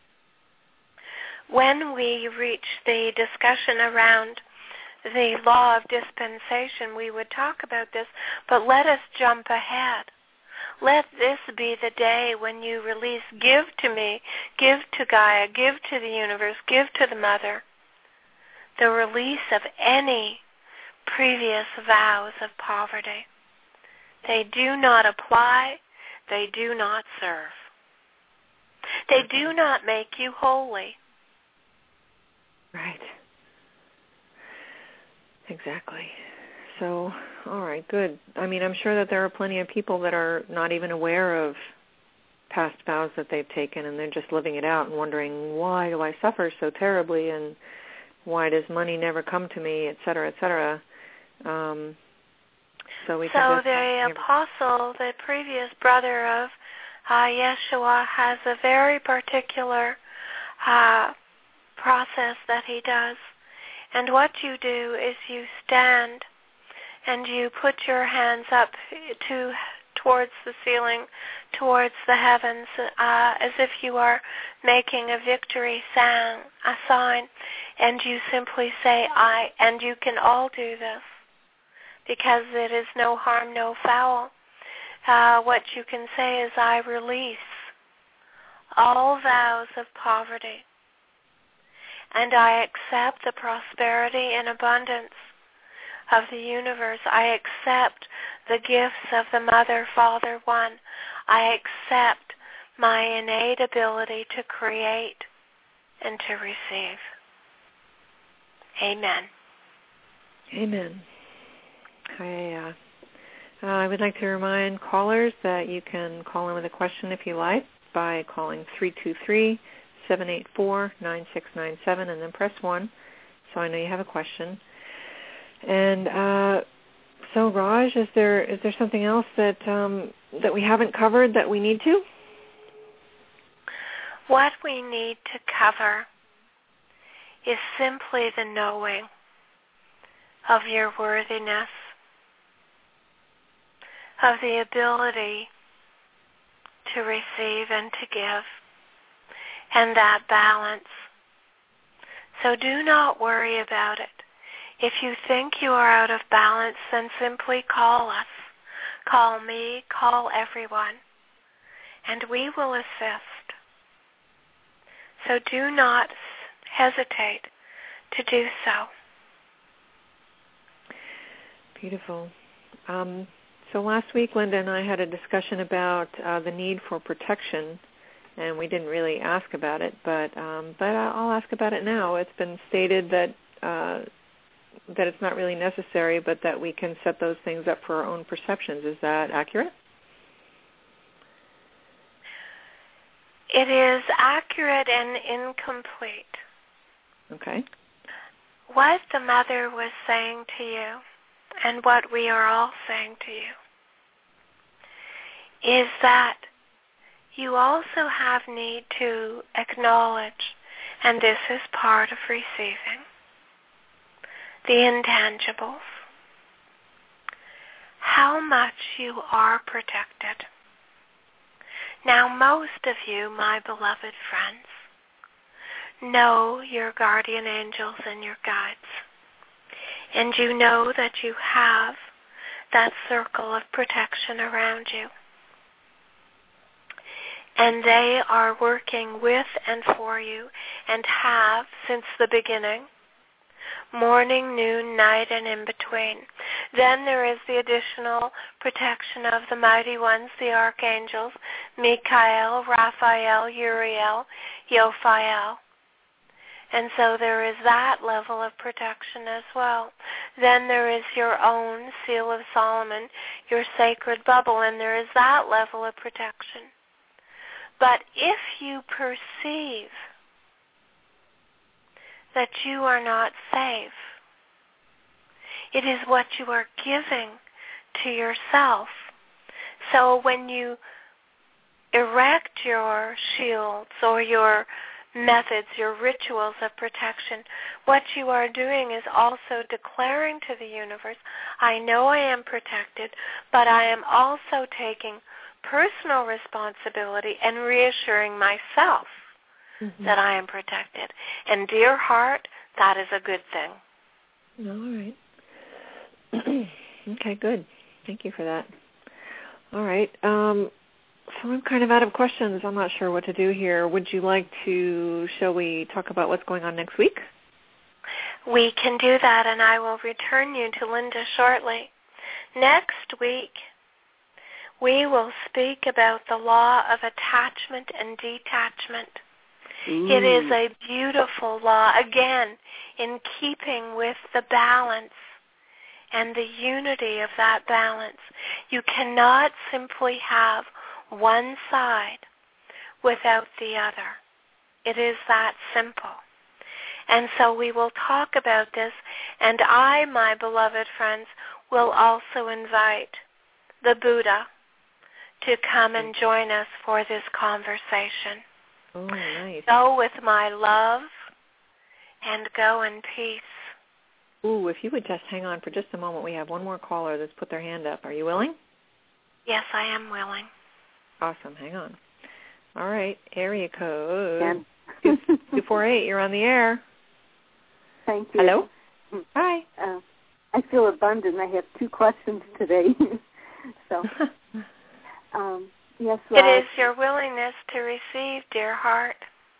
When we reach the discussion around the law of dispensation, we would talk about this, but let us jump ahead. Let this be the day when you release, give to me, give to Gaia, give to the universe, give to the Mother, the release of any previous vows of poverty. They do not apply, they do not serve. They do not make you holy. Right. Exactly. So, all right, good. I mean, I'm sure that there are plenty of people that are not even aware of past vows that they've taken, and they're just living it out and wondering, why do I suffer so terribly, and why does money never come to me, et cetera, et cetera. So the apostle, the previous brother of Yeshua, has a very particular process that he does. And what you do is you stand and you put your hands up towards the ceiling, towards the heavens, as if you are making a victory sign, and you simply say, I, and you can all do this, because it is no harm, no foul. What you can say is, I release all vows of poverty, and I accept the prosperity and abundance of the universe. I accept the gifts of the Mother, Father, One. I accept my innate ability to create and to receive. Amen. Amen. I would like to remind callers that you can call in with a question if you like by calling 323-784-9697 and then press 1, so I know you have a question. And so, Raj, is there something else that we haven't covered that we need to? What we need to cover is simply the knowing of your worthiness, of the ability to receive and to give, and that balance. So do not worry about it. If you think you are out of balance, then simply call us. Call me, call everyone, and we will assist. So do not hesitate to do so. Beautiful. So last week, Linda and I had a discussion about the need for protection, and we didn't really ask about it, but I'll ask about it now. It's been stated that it's not really necessary, but that we can set those things up for our own perceptions. Is that accurate? It is accurate and incomplete. Okay. What the Mother was saying to you, and what we are all saying to you, is that you also have need to acknowledge, and this is part of receiving, the intangibles, how much you are protected. Now, most of you, my beloved friends, know your guardian angels and your guides, and you know that you have that circle of protection around you. And they are working with and for you, and have since the beginning, morning, noon, night, and in between. Then there is the additional protection of the mighty ones, the archangels, Michael, Raphael, Uriel, Yophael. And so there is that level of protection as well. Then there is your own seal of Solomon, your sacred bubble, and there is that level of protection. But if you perceive that you are not safe, it is what you are giving to yourself. So when you erect your shields or your methods, your rituals of protection, what you are doing is also declaring to the universe, I know I am protected, but I am also taking personal responsibility and reassuring myself that I am protected. And dear heart, that is a good thing. All right. Okay, good. Thank you for that. All right. So I'm kind of out of questions. I'm not sure what to do here. Would you like to, shall we talk about what's going on next week? We can do that, and I will return you to Linda shortly. Next week, we will speak about the law of attachment and detachment. It is a beautiful law, again, in keeping with the balance and the unity of that balance. You cannot simply have one side without the other. It is that simple. And so we will talk about this, and I, my beloved friends, will also invite the Buddha to come and join us for this conversation. Oh, nice. Go with my love and go in peace. Ooh, if you would just hang on for just a moment. We have one more caller that's put their hand up. Are you willing? Yes, I am willing. Awesome. Hang on. All right. Area code 248. You're on the air. Thank you. Hello? Hi. I feel abundant. I have 2 questions today. So, yes, It is your willingness to receive, dear heart.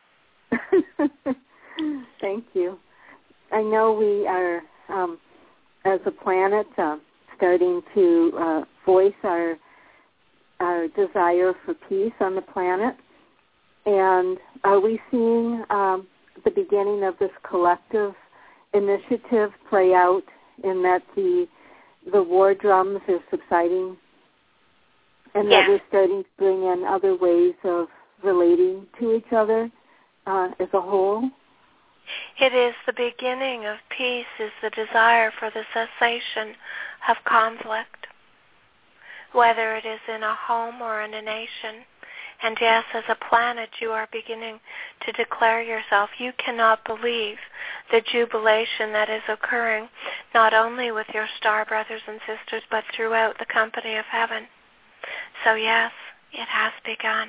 Thank you. I know we are, as a planet, starting to voice our desire for peace on the planet. And are we seeing the beginning of this collective initiative play out in that the war drums are subsiding and that we're starting to bring in other ways of relating to each other as a whole? It is the beginning of peace, is the desire for the cessation of conflict, whether it is in a home or in a nation. And yes, as a planet, you are beginning to declare yourself. You cannot believe the jubilation that is occurring, not only with your star brothers and sisters, but throughout the company of heaven. So yes, it has begun.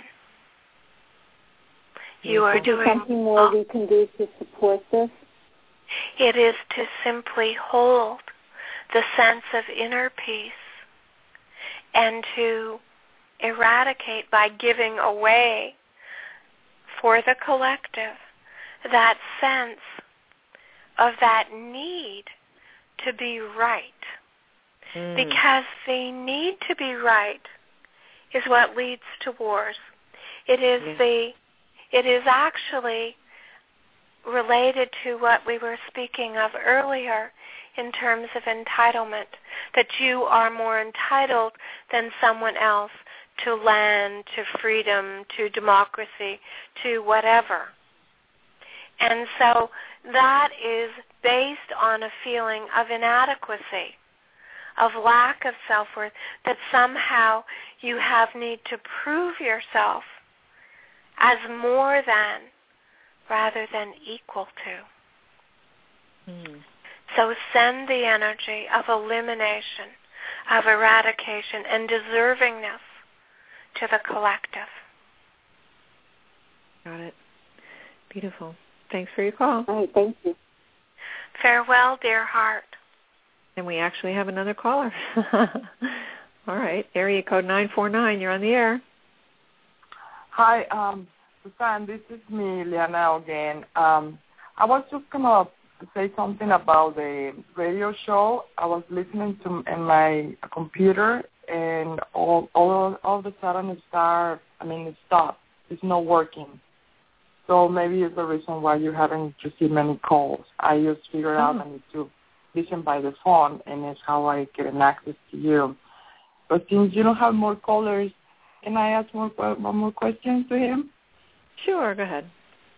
You are doing something more we can do to support this? It is to simply hold the sense of inner peace and to eradicate by giving away for the collective that sense of that need to be right. Because the need to be right is what leads to wars. It is actually related to what we were speaking of earlier in terms of entitlement, that you are more entitled than someone else to land, to freedom, to democracy, to whatever. And so that is based on a feeling of inadequacy, of lack of self-worth, that somehow you have need to prove yourself as more than rather than equal to. So send the energy of elimination, of eradication, and deservingness to the collective. Got it. Beautiful. Thanks for your call. All right, thank you. Farewell, dear heart. And we actually have another caller. All right. Area code 949. You're on the air. Hi, Suzanne, this is me, Liana, again. I was just going to say something about the radio show. I was listening to in my computer, and all of a sudden it stopped. It's not working. So maybe it's the reason why you haven't received many calls. I just figured out I need to listen by the phone, and it's how I get an access to you. But since you don't have more callers, can I ask one more question to him? Sure, go ahead.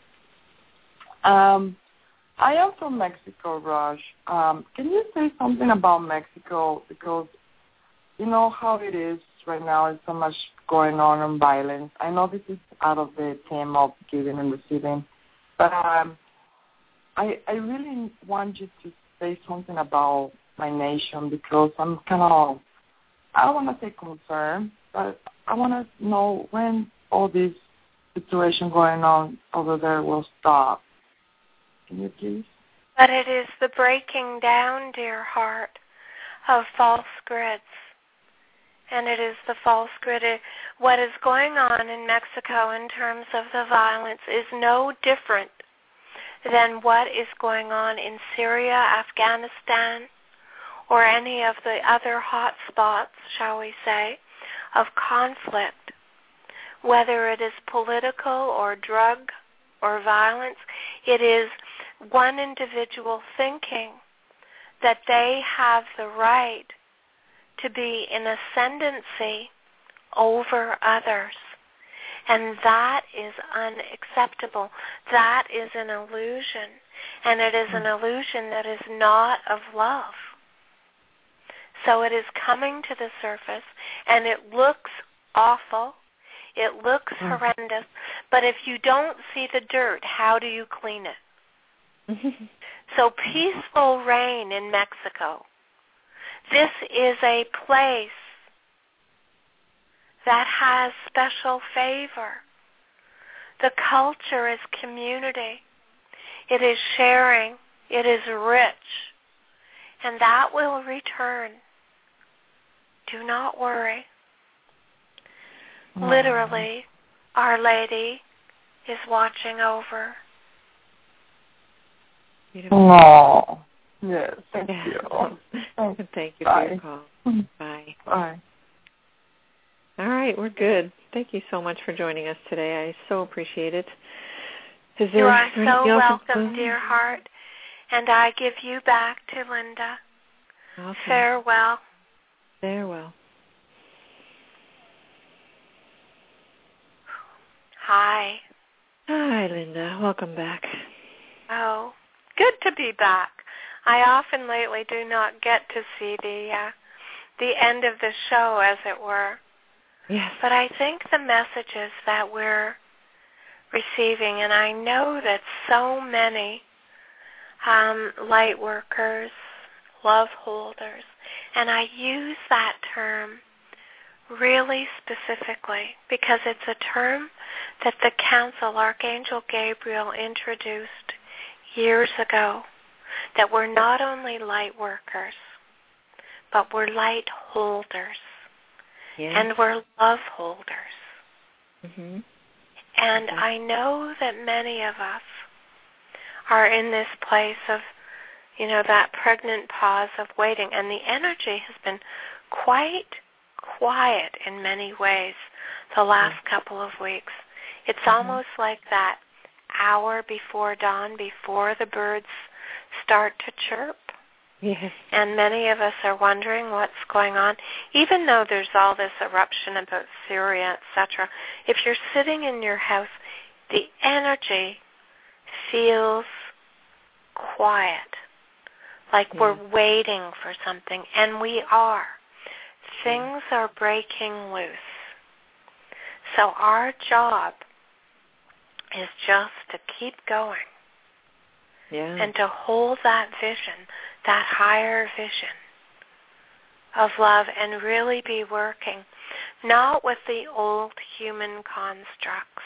I am from Mexico, Raj. Can you say something about Mexico? Because you know how it is right now. There's so much going on in violence. I know this is out of the theme of giving and receiving, but I really want you to say something about my nation, because I'm kind of, I don't want to say concerned, but I want to know when all this situation going on over there will stop. Can you please? But it is the breaking down, dear heart, of false grids. And it is the false grid. What is going on in Mexico in terms of the violence is no different than what is going on in Syria, Afghanistan, or any of the other hot spots, shall we say, of conflict. Whether it is political or drug or violence, it is one individual thinking that they have the right to be in ascendancy over others. And that is unacceptable. That is an illusion. And it is an illusion that is not of love. So it is coming to the surface, and it looks awful. It looks horrendous. But if you don't see the dirt, how do you clean it? So peaceful reign in Mexico. This is a place that has special favor. The culture is community. It is sharing. It is rich. And that will return. Do not worry. Literally, Our Lady is watching over. Beautiful. Oh, yes, thank you. Thank you Bye. for your call. Bye. Bye. All right, we're good. Thank you so much for joining us today. I so appreciate it. You are so welcome, dear heart. And I give you back to Linda. Okay. Farewell. Farewell. Hi. Hi, Linda. Welcome back. Oh, good to be back. I often lately do not get to see the end of the show, as it were. Yes. But I think the messages that we're receiving, and I know that so many light workers, love holders, and I use that term really specifically because it's a term that the Council, Archangel Gabriel, introduced years ago, that we're not only light workers, but we're light holders. Yes. And we're love holders. Mm-hmm. And I know that many of us are in this place of, that pregnant pause of waiting. And the energy has been quite quiet in many ways the last couple of weeks. It's almost like that hour before dawn, before the birds start to chirp. Yes. And many of us are wondering what's going on, even though there's all this eruption about Syria, etc. If you're sitting in your house, the energy feels quiet, like we're waiting for something, and we are. Things are breaking loose. So our job is just to keep going and to hold that vision, that higher vision of love, and really be working, not with the old human constructs,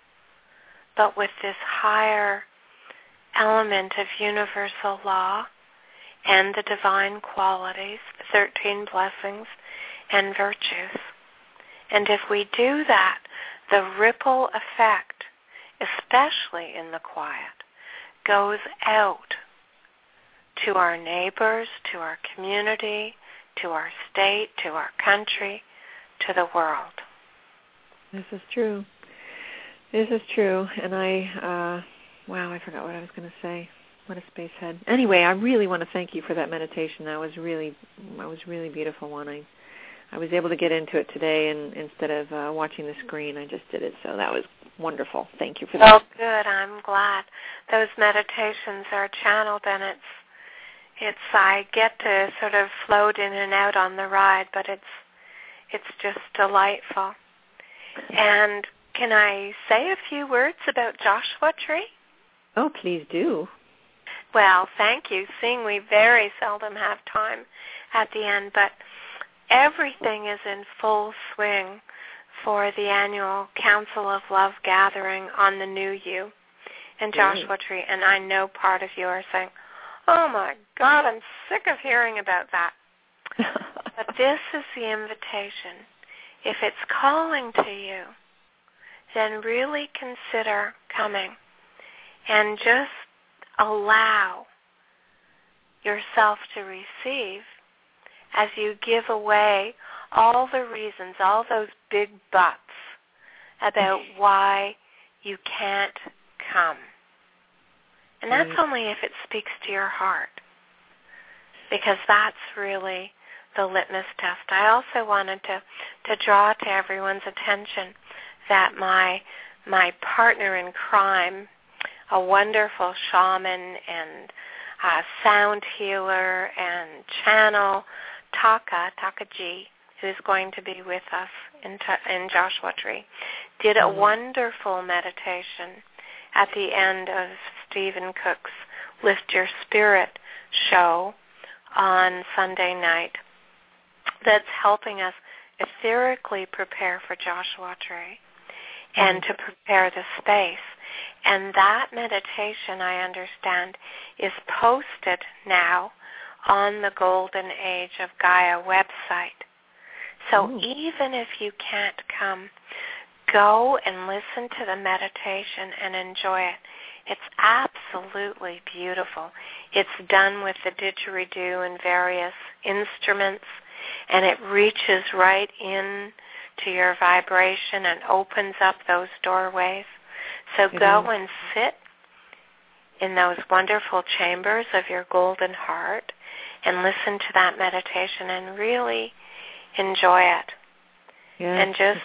but with this higher element of universal law and the divine qualities, the 13 blessings and virtues. And if we do that, the ripple effect, especially in the quiet, goes out to our neighbors, to our community, to our state, to our country, to the world. This is true. This is true. And I forgot what I was going to say. What a spacehead. Anyway, I really want to thank you for that meditation. That was really beautiful one. I was able to get into it today, and instead of watching the screen, I just did it. So that was wonderful. Thank you for that. Oh, good. I'm glad. Those meditations are channeled, and it's I get to sort of float in and out on the ride, but it's just delightful. And can I say a few words about Joshua Tree? Oh, please do. Well, thank you. Seeing we very seldom have time at the end, but everything is in full swing for the annual Council of Love gathering on the New You in Joshua Tree. And I know part of you are saying, oh my God, I'm sick of hearing about that. But this is the invitation. If it's calling to you, then really consider coming and just allow yourself to receive as you give away all the reasons, all those big buts about why you can't come. And that's only if it speaks to your heart, because that's really the litmus test. I also wanted to draw to everyone's attention that my partner in crime, a wonderful shaman and sound healer and channel, Taka G, who's going to be with us in Joshua Tree, did a wonderful meditation at the end of Stephen Cook's Lift Your Spirit show on Sunday night that's helping us etherically prepare for Joshua Tree and to prepare the space. And that meditation, I understand, is posted now on the Golden Age of Gaia website. So even if you can't come, go and listen to the meditation and enjoy it. It's absolutely beautiful. It's done with the didgeridoo and various instruments, and it reaches right in to your vibration and opens up those doorways. So go and sit in those wonderful chambers of your golden heart and listen to that meditation and really enjoy it. And just,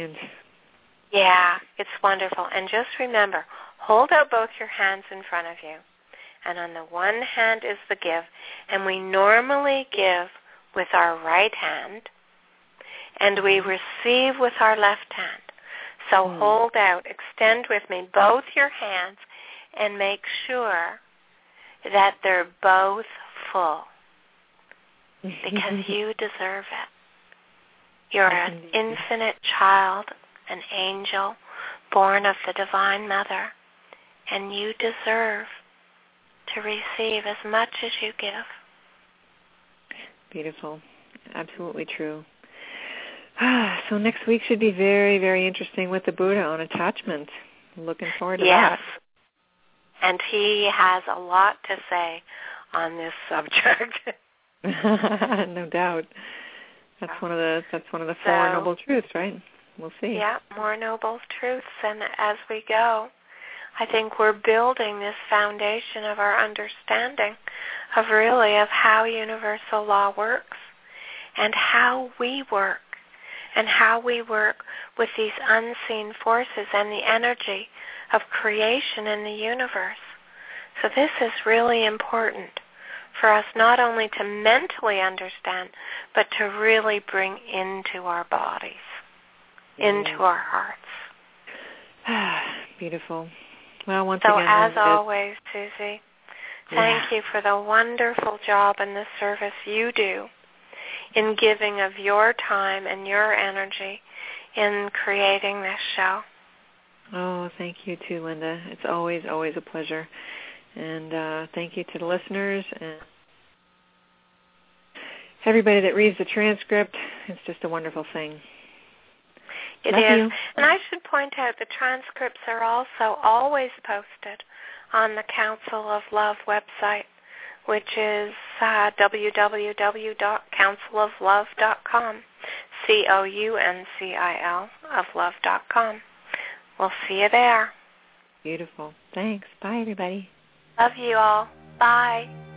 it's wonderful. And just remember, hold out both your hands in front of you. And on the one hand is the give. And we normally give with our right hand, and we receive with our left hand. So hold out, extend with me both your hands, and make sure that they're both full, because you deserve it. You're an infinite child, an angel, born of the Divine Mother, and you deserve to receive as much as you give. Beautiful. Absolutely true. So next week should be very, very interesting with the Buddha on attachment. Looking forward to that. And he has a lot to say on this subject. No doubt. That's one of the Four Noble Truths, right? We'll see. Yeah, more noble truths. And as we go, I think we're building this foundation of our understanding of how universal law works and how we work and how we work with these unseen forces and the energy of creation in the universe. So this is really important for us not only to mentally understand, but to really bring into our bodies, into our hearts. Beautiful. Well, once again, so as always, Susie, thank you for the wonderful job and the service you do in giving of your time and your energy in creating this show. Oh, thank you too, Linda. It's always, always a pleasure. And thank you to the listeners and everybody that reads the transcript. It's just a wonderful thing. It is. And I should point out the transcripts are also always posted on the Council of Love website, which is www.counciloflove.com, COUNCIL of love.com. We'll see you there. Beautiful. Thanks. Bye, everybody. Love you all. Bye.